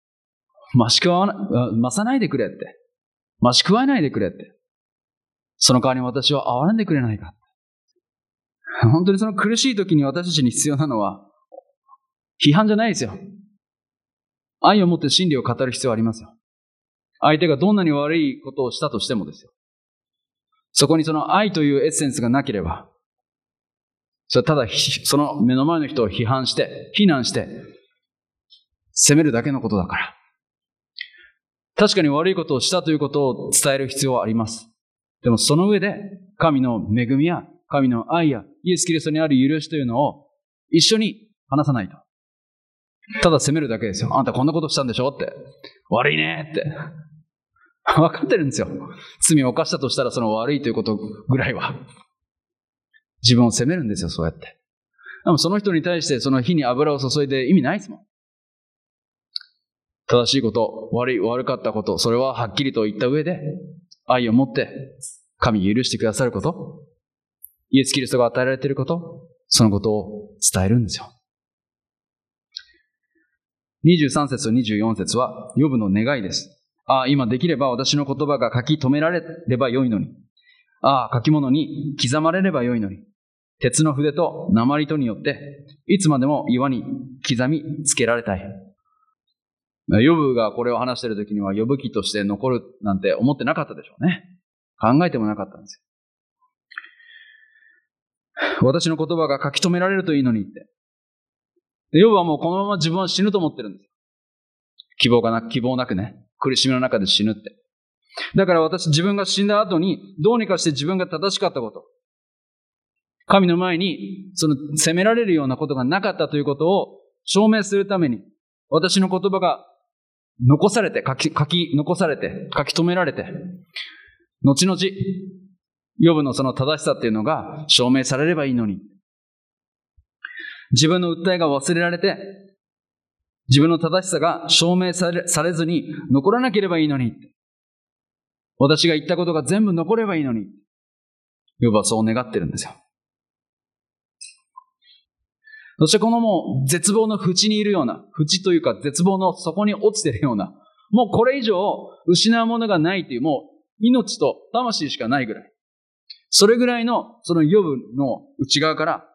増さないでくれって。増し加えないでくれって。その代わりに私を憐れんでくれないか。本当にその苦しい時に私たちに必要なのは、批判じゃないですよ。愛を持って真理を語る必要はありますよ。相手がどんなに悪いことをしたとしてもですよ。そこにその愛というエッセンスがなければ、それはただその目の前の人を批判して、非難して、責めるだけのことだから。確かに悪いことをしたということを伝える必要はあります。でもその上で神の恵みや神の愛やイエス・キリストにある許しというのを一緒に話さないと。ただ責めるだけですよ。あんたこんなことしたんでしょって。悪いねって。分かってるんですよ。罪を犯したとしたらその悪いということぐらいは。自分を責めるんですよ、そうやって。でもその人に対してその火に油を注いで意味ないですもん。正しいこと、悪かったこと、それははっきりと言った上で、愛を持って神が許してくださること、イエス・キリストが与えられていること、そのことを伝えるんですよ。23節と24節はヨブの願いです。今できれば私の言葉が書き留められればよいのに。書き物に刻まれればよいのに。 鉄の筆と鉛とによって、いつまでも岩に刻みつけられたい。ヨブがこれを話しているときには、ヨブ記として残るなんて思ってなかったでしょうね。考えてもなかったんですよ。私の言葉が書き留められるといいのにって。ヨブはもうこのまま自分は死ぬと思ってるんですよ。希望なくね。苦しみの中で死ぬって。だから自分が死んだ後に、どうにかして自分が正しかったこと。神の前に、責められるようなことがなかったということを証明するために、私の言葉が残されて、書き留められて、後々、ヨブのその正しさっていうのが証明されればいいのに。自分の訴えが忘れられて、自分の正しさが証明されずに残らなければいいのに。私が言ったことが全部残ればいいのに。ヨブはそう願ってるんですよ。そしてこのもう絶望の淵にいるような、淵というか絶望の底に落ちているような、もうこれ以上失うものがないという、もう命と魂しかないぐらい。それぐらいのそのヨブの内側から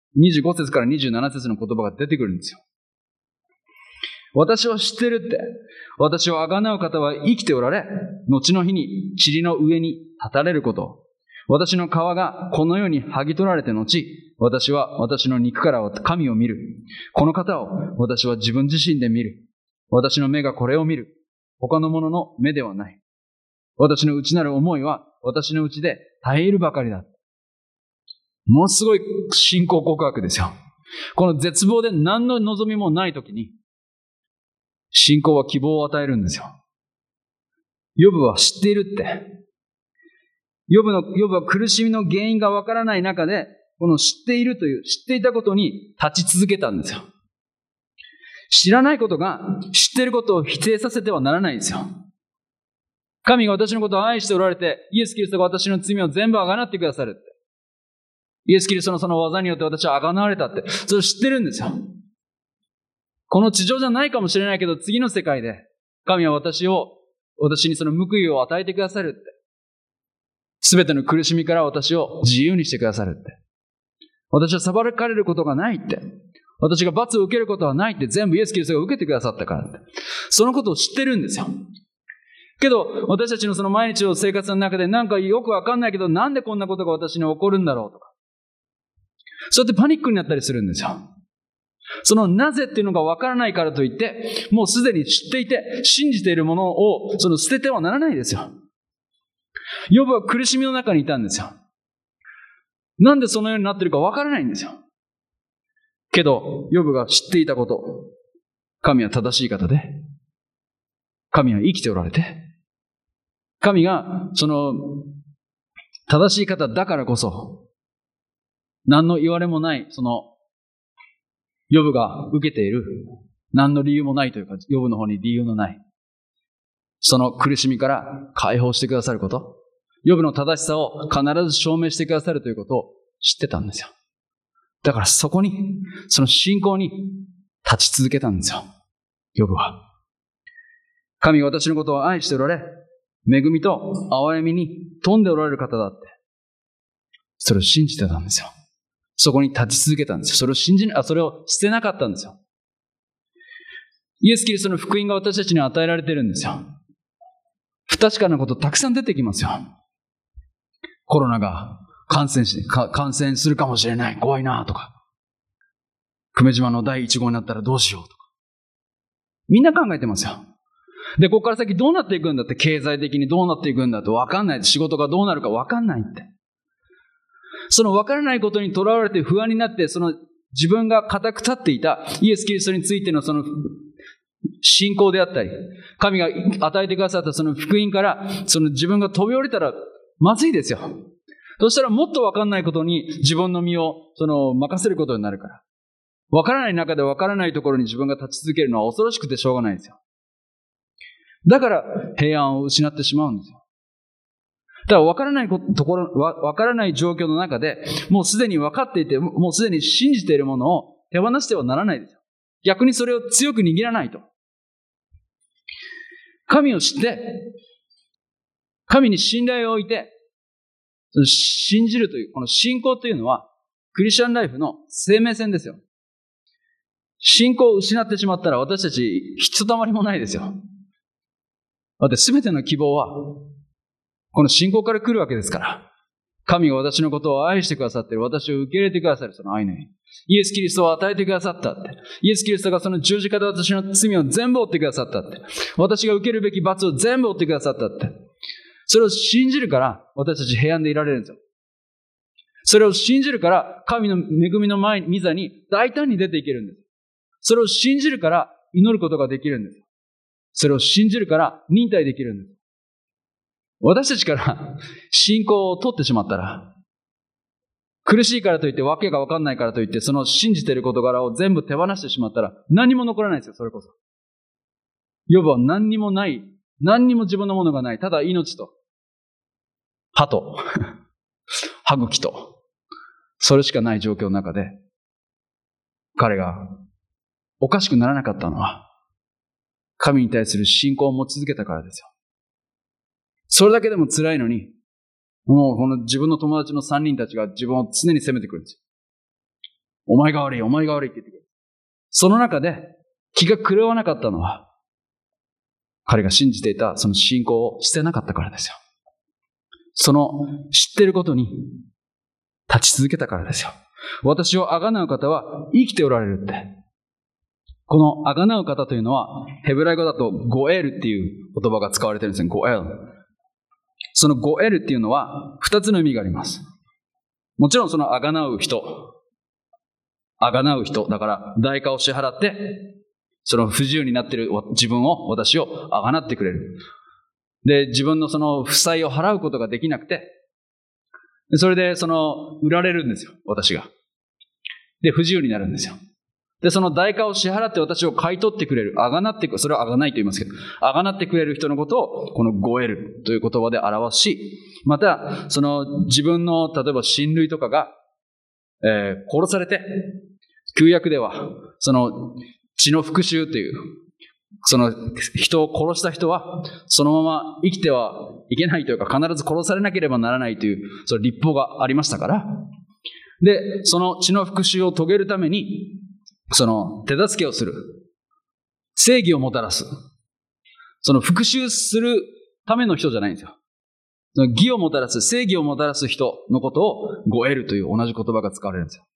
25節から27節の言葉が出てくるんですよ。私は知ってるって。私を贖う方は生きておられ、後の日に塵の上に立たれること。私の皮がこの世に剥ぎ取られて後、私は私の肉から神を見る。この方を私は自分自身で見る。私の目がこれを見る。他の者の目ではない。私の内なる思いは私の内で絶えるばかりだ。ものすごい信仰告白ですよ。この絶望で何の望みもないときに、信仰は希望を与えるんですよ。ヨブは知っているって。ヨブは苦しみの原因がわからない中で、この知っているという、知っていたことに立ち続けたんですよ。知らないことが知っていることを否定させてはならないんですよ。神が私のことを愛しておられて、イエス・キリストが私の罪を全部あがなってくださるって。イエス・キリストのその技によって私はあがなわれたって。それを知ってるんですよ。この地上じゃないかもしれないけど、次の世界で神は私にその報いを与えてくださるって。すべての苦しみから私を自由にしてくださるって。私は裁かれることがないって。私が罰を受けることはないって。全部イエス・キリストが受けてくださったからって。そのことを知ってるんですよ。けど、私たちのその毎日の生活の中でなんかよくわかんないけど、なんでこんなことが私に起こるんだろうとか。そうやってパニックになったりするんですよ。そのなぜっていうのがわからないからといって、もうすでに知っていて、信じているものを捨ててはならないですよ。ヨブは苦しみの中にいたんですよ。なんでそのようになっているかわからないんですよ。けど、ヨブが知っていたこと、神は正しい方で、神は生きておられて、神がその正しい方だからこそ、何の言われもない、ヨブが受けている、何の理由もないというか、ヨブの方に理由のない、その苦しみから解放してくださること、ヨブの正しさを必ず証明してくださるということを知ってたんですよ。だからそこに、その信仰に立ち続けたんですよ。ヨブは。神が私のことを愛しておられ、恵みと憐れみに富んでおられる方だって。それを信じてたんですよ。そこに立ち続けたんですよ。それを捨てなかったんですよ。イエス・キリストの福音が私たちに与えられているんですよ。不確かなことたくさん出てきますよ。コロナが感染するかもしれない。怖いなとか。久米島の第1号になったらどうしようとか。みんな考えてますよ。で、ここから先どうなっていくんだって、経済的にどうなっていくんだって分かんない。仕事がどうなるか分かんないって。その分からないことにとらわれて不安になって、自分が固く立っていたイエス・キリストについての信仰であったり、神が与えてくださったその福音から、自分が飛び降りたらまずいですよ。そしたらもっと分かんないことに自分の身を任せることになるから。分からない中で分からないところに自分が立ち続けるのは恐ろしくてしょうがないんですよ。だから平安を失ってしまうんですよ。だから分からない状況の中で、もうすでに分かっていて、もうすでに信じているものを手放してはならないですよ。逆にそれを強く握らないと。神を知って、神に信頼を置いて、信じるという、この信仰というのは、 クリスチャンライフの生命線ですよ。信仰を失ってしまったら私たちひとたまりもないですよ。だって全ての希望はこの信仰から来るわけですから。神が私のことを愛してくださっている。私を受け入れてくださる。その愛の意味。イエス・キリストを与えてくださったって。イエス・キリストがその十字架で私の罪を全部負ってくださったって。私が受けるべき罰を全部負ってくださったって。それを信じるから私たち平安でいられるんですよ。それを信じるから神の恵みの御座に大胆に出ていけるんです。それを信じるから祈ることができるんです。それを信じるから忍耐できるんです。私たちから信仰を取ってしまったら、苦しいからといって、わけがわかんないからといって、その信じている事柄を全部手放してしまったら、何にも残らないですよ、それこそ。ヨブは何にもない、何にも自分のものがない、ただ命と、歯と、歯茎と、それしかない状況の中で、彼がおかしくならなかったのは、神に対する信仰を持ち続けたからですよ。それだけでも辛いのに、もうこの自分の友達の3人たちが自分を常に責めてくるんですよ。お前が悪い、お前が悪いって言ってくる。その中で気が狂わなかったのは、彼が信じていたその信仰を捨てなかったからですよ。その知っていることに立ち続けたからですよ。私を贖う方は生きておられるって。この贖う方というのは、ヘブライ語だとゴエルっていう言葉が使われているんですね。ゴエル。そのゴエルっていうのは2つの意味があります。もちろんその贖う人だから代価を支払って、その不自由になっている自分を、私を贖ってくれる。で、自分のその負債を払うことができなくて、それで売られるんですよ、私が。で、不自由になるんですよ。で、その代価を支払って私を買い取ってくれる。それは贖いと言いますけど、贖ってくれる人のことを、このゴエルという言葉で表し、また、自分の、例えば親類とかが、殺されて、旧約では、血の復讐という、人を殺した人は、そのまま生きてはいけないというか、必ず殺されなければならないという、その律法がありましたから、で、その血の復讐を遂げるために、手助けをする。正義をもたらす。復讐するための人じゃないんですよ。義をもたらす、正義をもたらす人のことをゴエルという同じ言葉が使われるんですよ。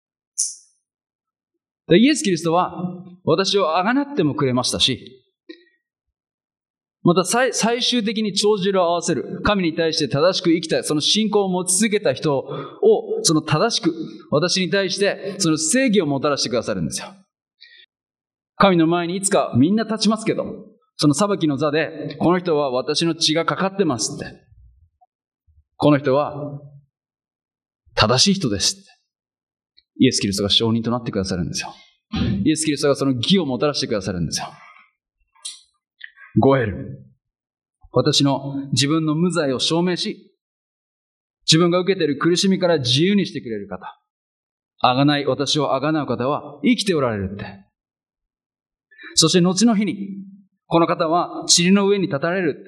で、イエス・キリストは私をあがなってもくれましたし、また最終的に帳尻を合わせる、神に対して正しく生きた、その信仰を持ち続けた人を、正しく私に対してその正義をもたらしてくださるんですよ。神の前にいつかみんな立ちますけど、その裁きの座で、この人は私の血がかかってますって。この人は正しい人ですって。イエス・キリストが証人となってくださるんですよ。イエス・キリストがその義をもたらしてくださるんですよ。ゴエル。私の自分の無罪を証明し、自分が受けている苦しみから自由にしてくれる方。私をあがなう方は生きておられるって。そして後の日に、この方は塵の上に立たれるって。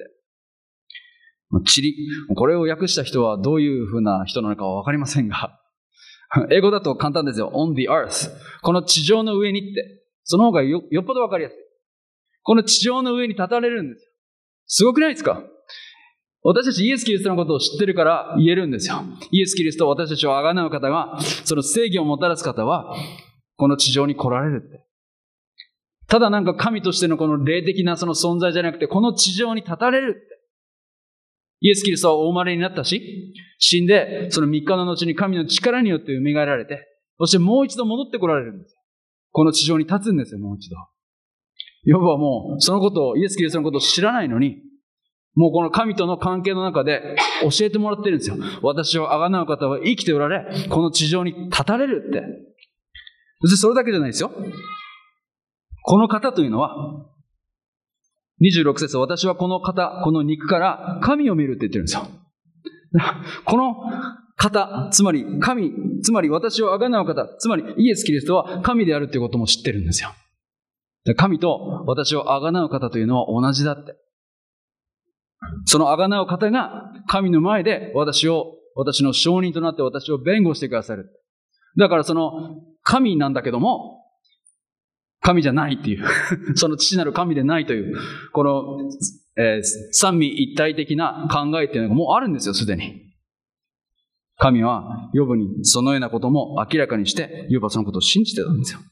これを訳した人はどういうふうな人なのかはわかりませんが、英語だと簡単ですよ。on the earth。この地上の上にって。その方がよっぽどわかりやすい。この地上の上に立たれるんですよ。すごくないですか？私たちイエス・キリストのことを知ってるから言えるんですよ。イエス・キリスト、私たちをあがなう方が、その正義をもたらす方は、この地上に来られるって。ただなんか神としてのこの霊的なその存在じゃなくて、この地上に立たれるって。イエス・キリストはお生まれになったし、死んで、その3日の後に神の力によって蘇られて、そしてもう一度戻ってこられるんですよ。この地上に立つんですよ、もう一度。ヨブはもうそのことを、イエス・キリストのことを知らないのに、もうこの神との関係の中で教えてもらってるんですよ。私をあがなう方は生きておられ、この地上に立たれるって。そしてそれだけじゃないですよ。この方というのは、26節、私はこの方、この肉から神を見るって言ってるんですよ。この方、つまり神、つまり私をあがなう方、つまりイエス・キリストは神であるということも知ってるんですよ。神と私をあがなう方というのは同じだって。そのあがなう方が神の前で私の証人となって私を弁護してくださる。 だからその神なんだけども、神じゃないっていう、その父なる神でないという、この、三位一体的な考えっていうのがもうあるんですよ、すでに。神はヨブにそのようなことも明らかにして、ヨブはそのことを信じてたんですよ。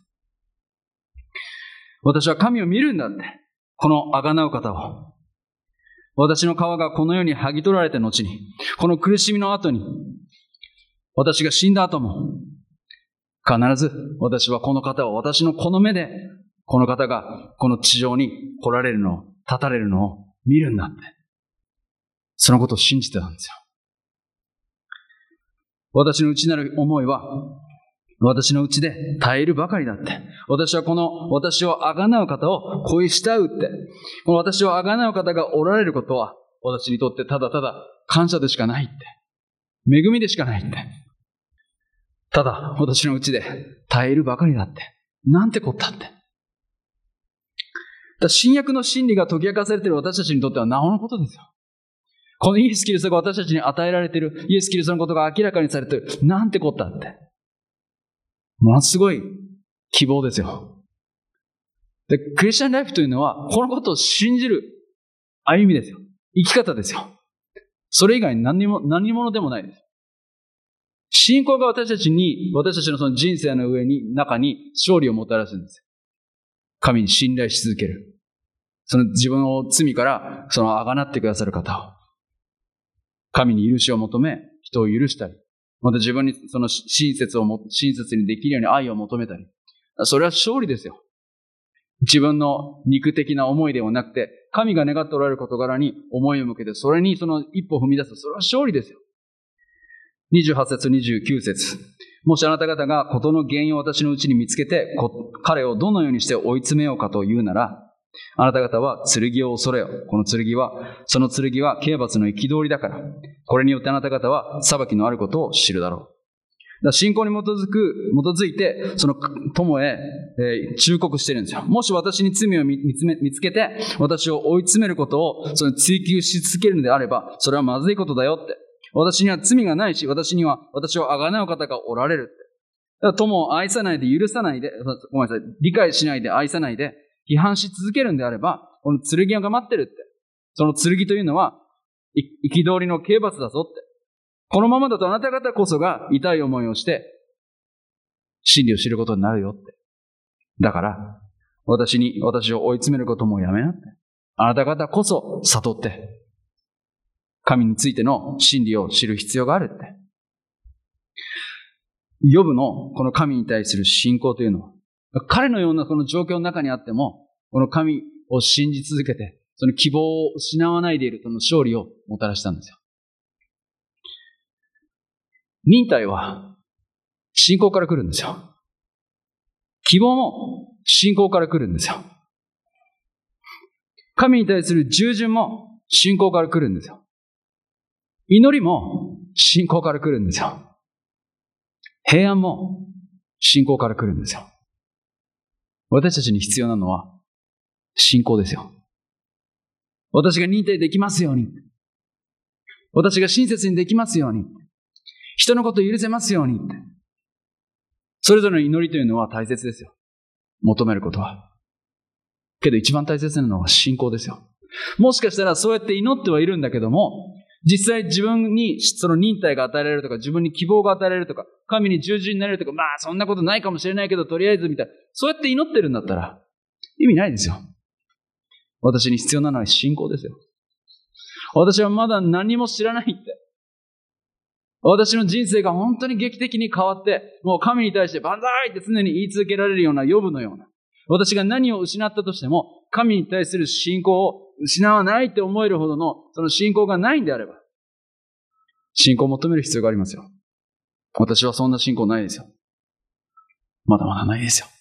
私は神を見るんだって。この贖う方を。私の皮がこの世に剥ぎ取られた後に、この苦しみの後に、私が死んだ後も、必ず私はこの方を、私のこの目で、この方がこの地上に来られるのを、立たれるのを見るんだって。そのことを信じてたんですよ。私の内なる思いは、私の内で耐えるばかりだって。私はこの私を贖う方を恋したうって。この私を贖う方がおられることは、私にとってただただ感謝でしかないって。恵みでしかないって。ただ私の内で耐えるばかりだって。なんてこったって。新約の真理が解き明かされている私たちにとってはなおのことですよ。このイエス・キリストが私たちに与えられている、イエス・キリストのことが明らかにされている。なんてこったって。ものすごい希望ですよ。で、クリスチャンライフというのは、このことを信じる歩みですよ。生き方ですよ。それ以外に何者でもないです。信仰が私たちのその人生の中に勝利をもたらすんですよ。神に信頼し続ける。その自分を罪から贖ってくださる方を。神に許しを求め、人を許したり。また自分にその親切にできるように愛を求めたり。それは勝利ですよ。自分の肉的な思いではなくて、神が願っておられる事柄に思いを向けて、それにその一歩を踏み出す。それは勝利ですよ。28節、29節。もしあなた方が事の原因を私のうちに見つけて、彼をどのようにして追い詰めようかというなら、あなた方は剣を恐れよ。その剣は刑罰の憤りだから。これによってあなた方は裁きのあることを知るだろう。だから信仰に基づいて、その友へ、忠告してるんですよ。もし私に罪を見つけて、私を追い詰めることを追求し続けるのであれば、それはまずいことだよって。私には罪がないし、私を贖う方がおられるって。だから友を愛さないで、許さないで、ごめんなさい、理解しないで、愛さないで、批判し続けるんであれば、この剣が待ってるって。その剣というのは、憤りの刑罰だぞって。このままだとあなた方こそが痛い思いをして、真理を知ることになるよって。だから、私を追い詰めることもやめなって。あなた方こそ悟って、神についての真理を知る必要があるって。ヨブのこの神に対する信仰というのは、彼のようなこの状況の中にあっても、この神を信じ続けて、その希望を失わないでいるその勝利をもたらしたんですよ。忍耐は信仰から来るんですよ。希望も信仰から来るんですよ。神に対する従順も信仰から来るんですよ。祈りも信仰から来るんですよ。平安も信仰から来るんですよ。私たちに必要なのは信仰ですよ。私が忍耐できますように。私が親切にできますように。人のことを許せますように。それぞれの祈りというのは大切ですよ。求めることは。けど一番大切なのは信仰ですよ。もしかしたらそうやって祈ってはいるんだけども、実際自分にその忍耐が与えられるとか、自分に希望が与えられるとか、神に従順になれるとか、まあそんなことないかもしれないけど、とりあえずみたいな。そうやって祈ってるんだったら、意味ないですよ。私に必要なのは信仰ですよ。私はまだ何も知らないって。私の人生が本当に劇的に変わって、もう神に対して万歳って常に言い続けられるようなヨブのような。私が何を失ったとしても、神に対する信仰を失わないって思えるほどのその信仰がないんであれば、信仰を求める必要がありますよ。私はそんな信仰ないですよ。まだまだないですよ。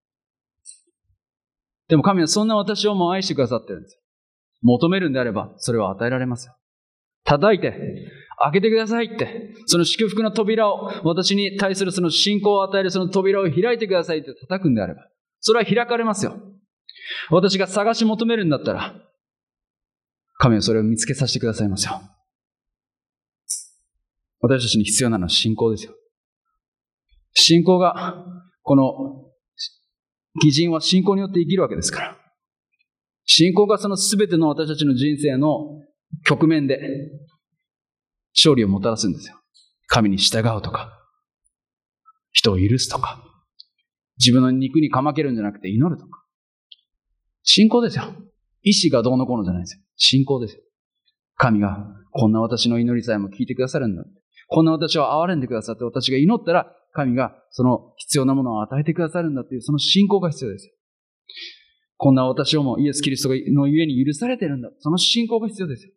でも神はそんな私をもう愛してくださってるんですよ。求めるんであれば、それは与えられますよ。叩いて、開けてくださいって、その祝福の扉を、私に対するその信仰を与えるその扉を開いてくださいって叩くんであれば、それは開かれますよ。私が探し求めるんだったら、神はそれを見つけさせてくださいますよ。私たちに必要なのは信仰ですよ。 信仰が、この義人は信仰によって生きるわけですから。信仰がその全ての私たちの人生の局面で勝利をもたらすんですよ。神に従うとか、人を許すとか、自分の肉にかまけるんじゃなくて祈るとか。信仰ですよ。意志がどうのこうのじゃないですよ。信仰ですよ。神がこんな私の祈りさえも聞いてくださるんだ。こんな私を憐れんでくださって、私が祈ったら神がその必要なものを与えてくださるんだというその信仰が必要ですよ。こんな私をもイエス・キリストのゆえに許されているんだ。その信仰が必要ですよ。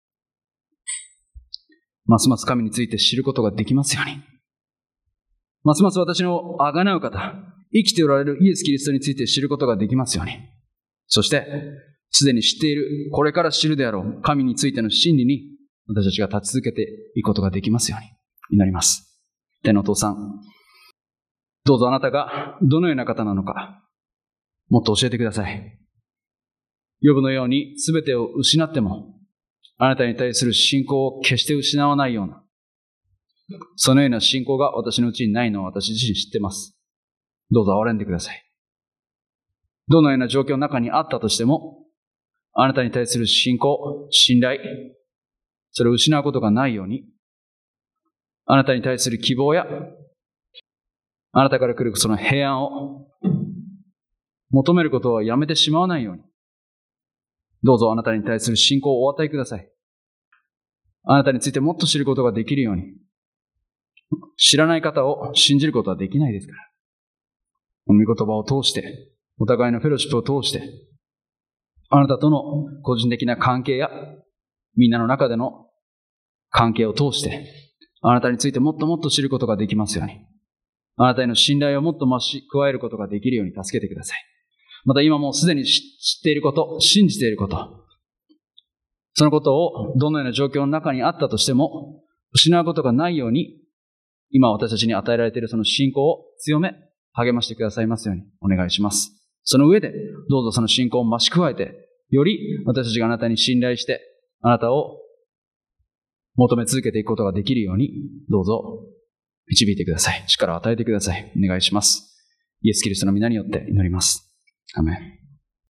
ますます神について知ることができますように。ますます私の贖う方、生きておられるイエス・キリストについて知ることができますように。そして、すでに知っている、これから知るであろう神についての真理に私たちが立ち続けていくことができますように祈ります。天のお父さん、どうぞあなたがどのような方なのか、もっと教えてください。ヨブのように全てを失っても、あなたに対する信仰を決して失わないような、そのような信仰が私のうちにないのを私自身知ってます。どうぞ憐れんでください。どのような状況の中にあったとしても、あなたに対する信仰、信頼、それを失うことがないように、あなたに対する希望や、あなたから来るその平安を求めることをやめてしまわないように、どうぞあなたに対する信仰をお与えください。あなたについてもっと知ることができるように、知らない方を信じることはできないですから。御言葉を通して、お互いのフェロシップを通して、あなたとの個人的な関係や、みんなの中での関係を通して、あなたについてもっともっと知ることができますように。あなたへの信頼をもっと加えることができるように助けてください。また今もうすでに知っていること、信じていること、そのことをどのような状況の中にあったとしても、失うことがないように、今私たちに与えられているその信仰を強め、励ましてくださいますようにお願いします。その上で、どうぞその信仰を増し加えて、より私たちがあなたに信頼して、あなたを求め続けていくことができるように、どうぞ導いてください。力を与えてください。お願いします。イエス・キリストの皆によって祈ります。アーメン。